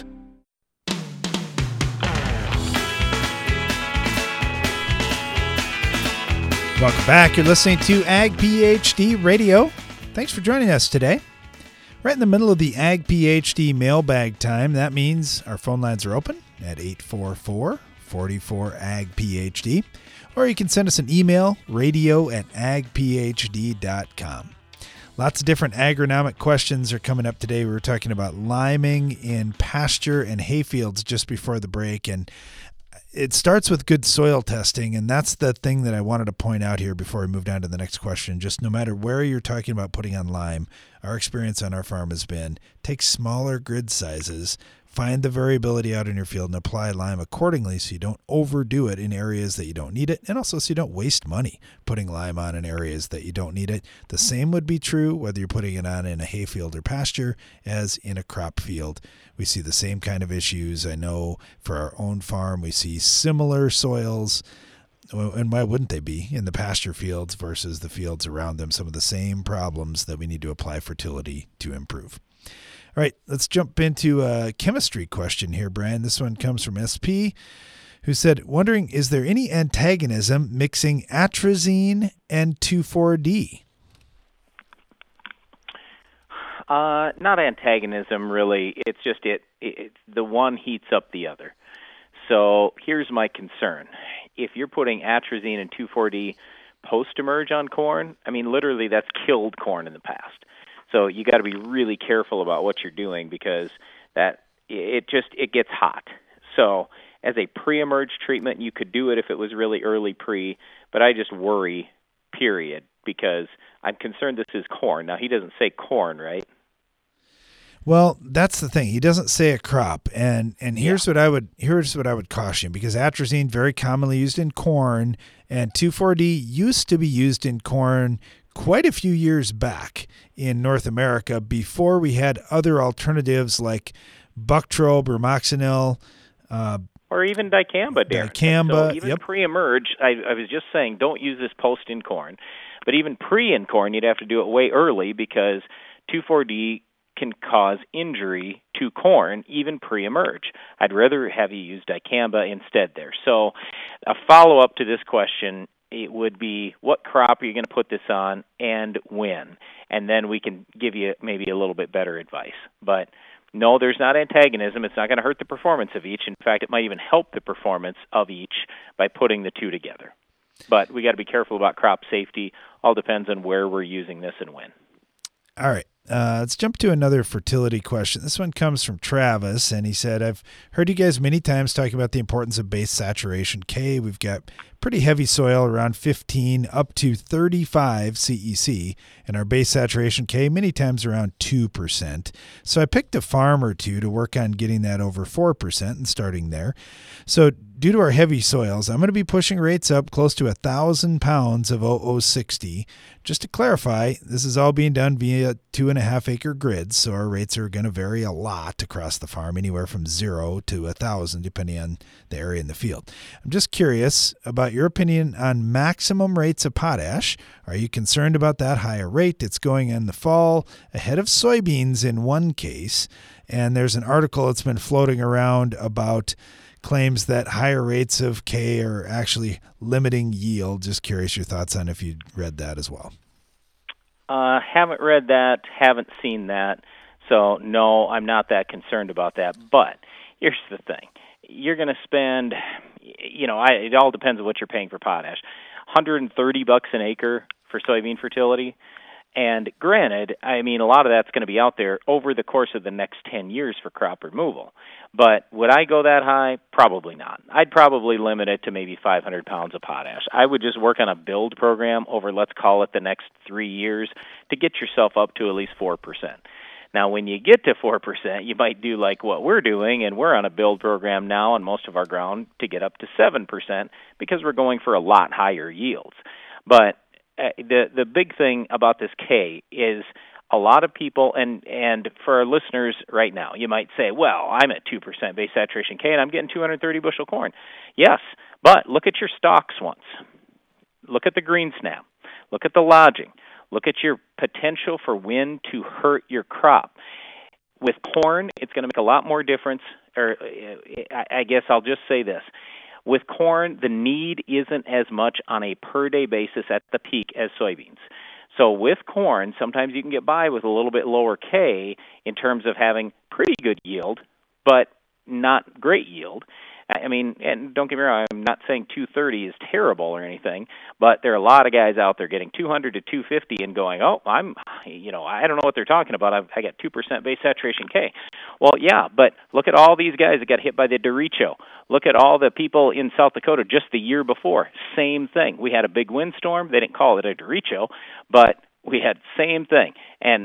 [SPEAKER 1] Welcome back. You're listening to Ag PhD Radio. Thanks for joining us today. Right in the middle of the Ag PhD mailbag time. That means our phone lines are open at eight four four, four four, A G P H D. Or you can send us an email, radio at ag p h d dot com. Lots of different agronomic questions are coming up today. We were talking about liming in pasture and hayfields just before the break, and it starts with good soil testing, and that's the thing that I wanted to point out here before we move down to the next question. Just no matter where you're talking about putting on lime, our experience on our farm has been take smaller grid sizes, Find the variability out in your field and apply lime accordingly so you don't overdo it in areas that you don't need it, and also so you don't waste money putting lime on in areas that you don't need it. The same would be true whether you're putting it on in a hayfield or pasture as in a crop field. We see the same kind of issues. I know for our own farm we see similar soils, and why wouldn't they be, in the pasture fields versus the fields around them? Some of the same problems that we need to apply fertility to improve. All right, let's jump into a chemistry question here, Brian. This one comes from S P, who said, wondering, is there any antagonism mixing atrazine and two four D?
[SPEAKER 4] Uh, not antagonism, really. It's just it, it. The one heats up the other. So here's my concern. If you're putting atrazine and two four D post-emerge on corn, I mean, literally that's killed corn in the past. So you got to be really careful about what you're doing because that it just it gets hot. So as a pre-emerge treatment, you could do it if it was really early pre, but I just worry, period, because I'm concerned this is corn. Now, he doesn't say corn, right?
[SPEAKER 1] Well, that's the thing. He doesn't say a crop, and and here's
[SPEAKER 4] Yeah.
[SPEAKER 1] what I would here's what I would caution, because atrazine very commonly used in corn, and two four D used to be used in corn quite a few years back in North America before we had other alternatives like Bucktrobe or Moxonil. Uh,
[SPEAKER 4] Or even dicamba, Darren.
[SPEAKER 1] Dicamba,
[SPEAKER 4] So even
[SPEAKER 1] yep.
[SPEAKER 4] pre-emerge, I, I was just saying, don't use this post in corn. But even pre in corn, you'd have to do it way early because two four D can cause injury to corn, even pre-emerge. I'd rather have you use dicamba instead there. So a follow-up to this question, it would be, what crop are you going to put this on and when? And then we can give you maybe a little bit better advice. But no, there's not antagonism. It's not going to hurt the performance of each. In fact, it might even help the performance of each by putting the two together. But we got to be careful about crop safety. All depends on where we're using this and when.
[SPEAKER 1] All right. Uh, let's jump to another fertility question. This one comes from Travis, and he said, I've heard you guys many times talking about the importance of base saturation K. We've got pretty heavy soil, around fifteen up to thirty-five C E C, and our base saturation K many times around two percent. So I picked a farm or two to work on getting that over four percent and starting there. So due to our heavy soils, I'm going to be pushing rates up close to one thousand pounds of O O sixty. Just to clarify, this is all being done via two and a half acre grids, so our rates are going to vary a lot across the farm, anywhere from zero to one thousand, depending on the area in the field. I'm just curious about your opinion on maximum rates of potash. Are you concerned about that higher rate? It's going in the fall ahead of soybeans in one case, and there's an article that's been floating around about claims that higher rates of K are actually limiting yield. Just curious your thoughts on if you'd read that as well.
[SPEAKER 4] Uh, haven't read that, haven't seen that, so no, I'm not that concerned about that. But here's the thing. You're going to spend, you know, I, it all depends on what you're paying for potash. one hundred thirty bucks an acre for soybean fertility. And granted, I mean, a lot of that's going to be out there over the course of the next ten years for crop removal. But would I go that high? Probably not. I'd probably limit it to maybe five hundred pounds of potash. I would just work on a build program over, let's call it, the next three years to get yourself up to at least four percent. Now, when you get to four percent, you might do like what we're doing, and we're on a build program now on most of our ground to get up to seven percent because we're going for a lot higher yields. But Uh, the the big thing about this K is a lot of people, and, and for our listeners right now, you might say, well, I'm at two percent base saturation K and I'm getting two hundred thirty bushel corn. Yes, but look at your stalks once. Look at the green snap. Look at the lodging. Look at your potential for wind to hurt your crop. With corn, it's going to make a lot more difference, or I, I guess I'll just say this. With corn, the need isn't as much on a per-day basis at the peak as soybeans. So with corn, sometimes you can get by with a little bit lower K in terms of having pretty good yield, but not great yield. I mean, and don't get me wrong, I'm not saying two thirty is terrible or anything, but there are a lot of guys out there getting two hundred to two fifty and going, oh, I'm, you know, I don't know what they're talking about. I've, I got two percent base saturation K. Well, yeah, but look at all these guys that got hit by the derecho. Look at all the people in South Dakota just the year before. Same thing. We had a big windstorm. They didn't call it a derecho, but we had same thing. And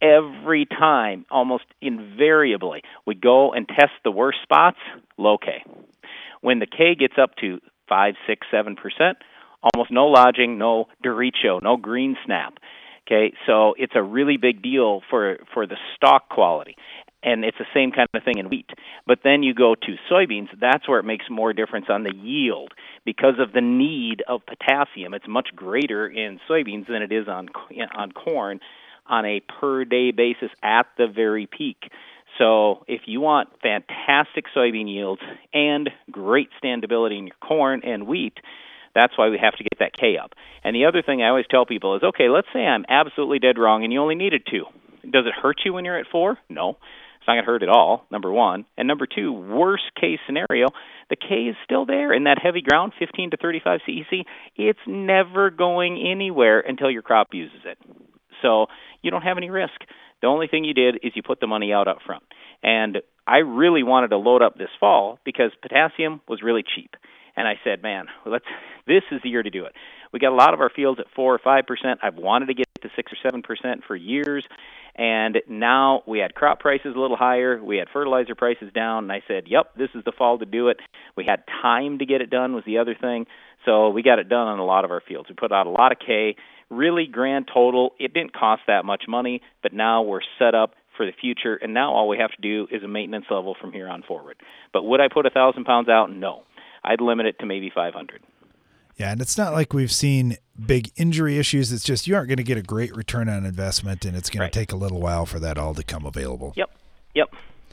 [SPEAKER 4] every time, almost invariably, we go and test the worst spots, low K. When the K gets up to five, six, seven percent, almost no lodging, no derecho, no green snap. Okay, so it's a really big deal for, for the stalk quality. And it's the same kind of thing in wheat. But then you go to soybeans, that's where it makes more difference on the yield. Because of the need of potassium, it's much greater in soybeans than it is on on corn on a per-day basis at the very peak. So if you want fantastic soybean yields and great standability in your corn and wheat, that's why we have to get that K up. And the other thing I always tell people is, okay, let's say I'm absolutely dead wrong and you only needed two. Does it hurt you when you're at four? No. It's not going to hurt at all, number one. And number two, worst case scenario, the K is still there in that heavy ground, fifteen to thirty-five C E C. It's never going anywhere until your crop uses it. So you don't have any risk. The only thing you did is you put the money out up front. And I really wanted to load up this fall because potassium was really cheap. And I said, man, let's. This is the year to do it. We got a lot of our fields at four or five percent. I've wanted to get to six or seven percent for years. And now we had crop prices a little higher. We had fertilizer prices down. And I said, yep, this is the fall to do it. We had time to get it done was the other thing. So we got it done on a lot of our fields. We put out a lot of K. Really grand total. It didn't cost that much money, but now we're set up for the future. And now all we have to do is a maintenance level from here on forward. But would I put one thousand pounds out? No. I'd limit it to maybe five hundred.
[SPEAKER 1] Yeah, and it's not like we've seen big injury issues. It's just you aren't going to get a great return on investment, and it's going right. to take a little while for that all to come available.
[SPEAKER 4] Yep, yep.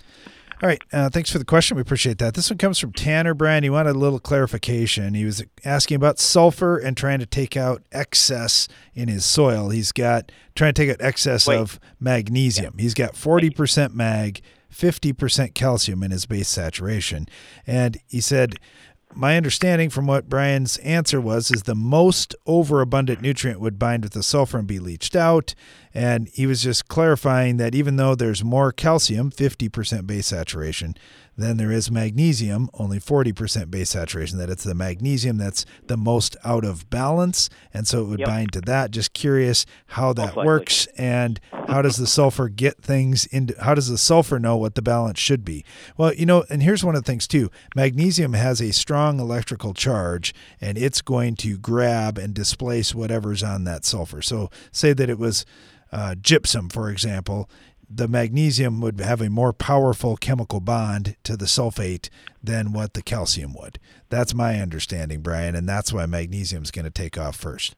[SPEAKER 1] All right, uh, thanks for the question. We appreciate that. This one comes from Tanner Brand. He wanted a little clarification. He was asking about sulfur and trying to take out excess in his soil. He's got trying to take out excess Wait. of magnesium. Yeah. He's got forty percent mag, fifty percent calcium in his base saturation. And he said, my understanding from what Brian's answer was is the most overabundant nutrient would bind with the sulfur and be leached out. And he was just clarifying that even though there's more calcium, fifty percent base saturation, than there is magnesium, only forty percent base saturation, that it's the magnesium that's the most out of balance. And so it would yep. bind to that. Just curious how that works and how does the sulfur get things into, how does the sulfur know what the balance should be? Well, you know, and here's one of the things too. Magnesium has a strong electrical charge and it's going to grab and displace whatever's on that sulfur. So say that it was uh, gypsum, for example. The magnesium would have a more powerful chemical bond to the sulfate than what the calcium would. That's my understanding, Brian, and that's why magnesium is going to take off first.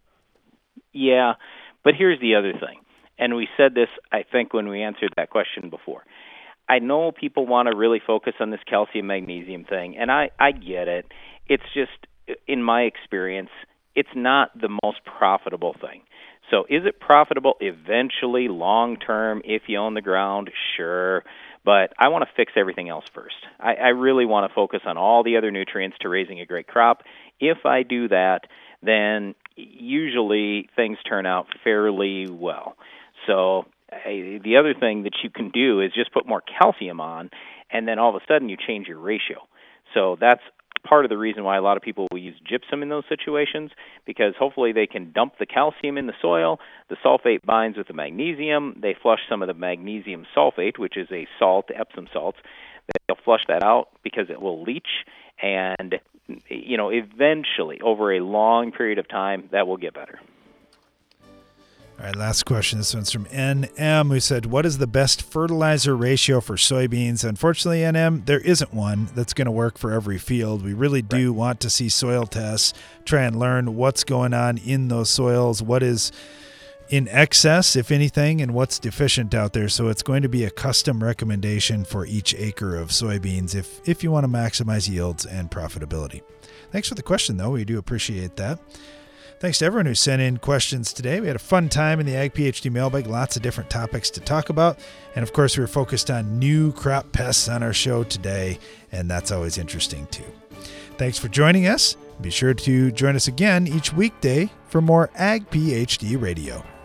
[SPEAKER 4] Yeah, but here's the other thing, and we said this, I think, when we answered that question before. I know people want to really focus on this calcium-magnesium thing, and I, I get it. It's just, in my experience, it's not the most profitable thing. So is it profitable eventually, long-term, if you own the ground? Sure. But I want to fix everything else first. I, I really want to focus on all the other nutrients to raising a great crop. If I do that, then usually things turn out fairly well. So I, the other thing that you can do is just put more calcium on, and then all of a sudden you change your ratio. So that's part of the reason why a lot of people will use gypsum in those situations, because hopefully they can dump the calcium in the soil, the sulfate binds with the magnesium, they flush some of the magnesium sulfate, which is a salt, Epsom salts, they'll flush that out because it will leach, and you know, eventually, over a long period of time, that will get better.
[SPEAKER 1] All right, last question. This one's from N M, who said, what is the best fertilizer ratio for soybeans? Unfortunately, N M, there isn't one that's going to work for every field. We really do right. want to see soil tests, try and learn what's going on in those soils, what is in excess, if anything, and what's deficient out there. So it's going to be a custom recommendation for each acre of soybeans if, if you want to maximize yields and profitability. Thanks for the question, though. We do appreciate that. Thanks to everyone who sent in questions today. We had a fun time in the Ag PhD mailbag, lots of different topics to talk about. And of course, we were focused on new crop pests on our show today, and that's always interesting too. Thanks for joining us. Be sure to join us again each weekday for more Ag PhD Radio.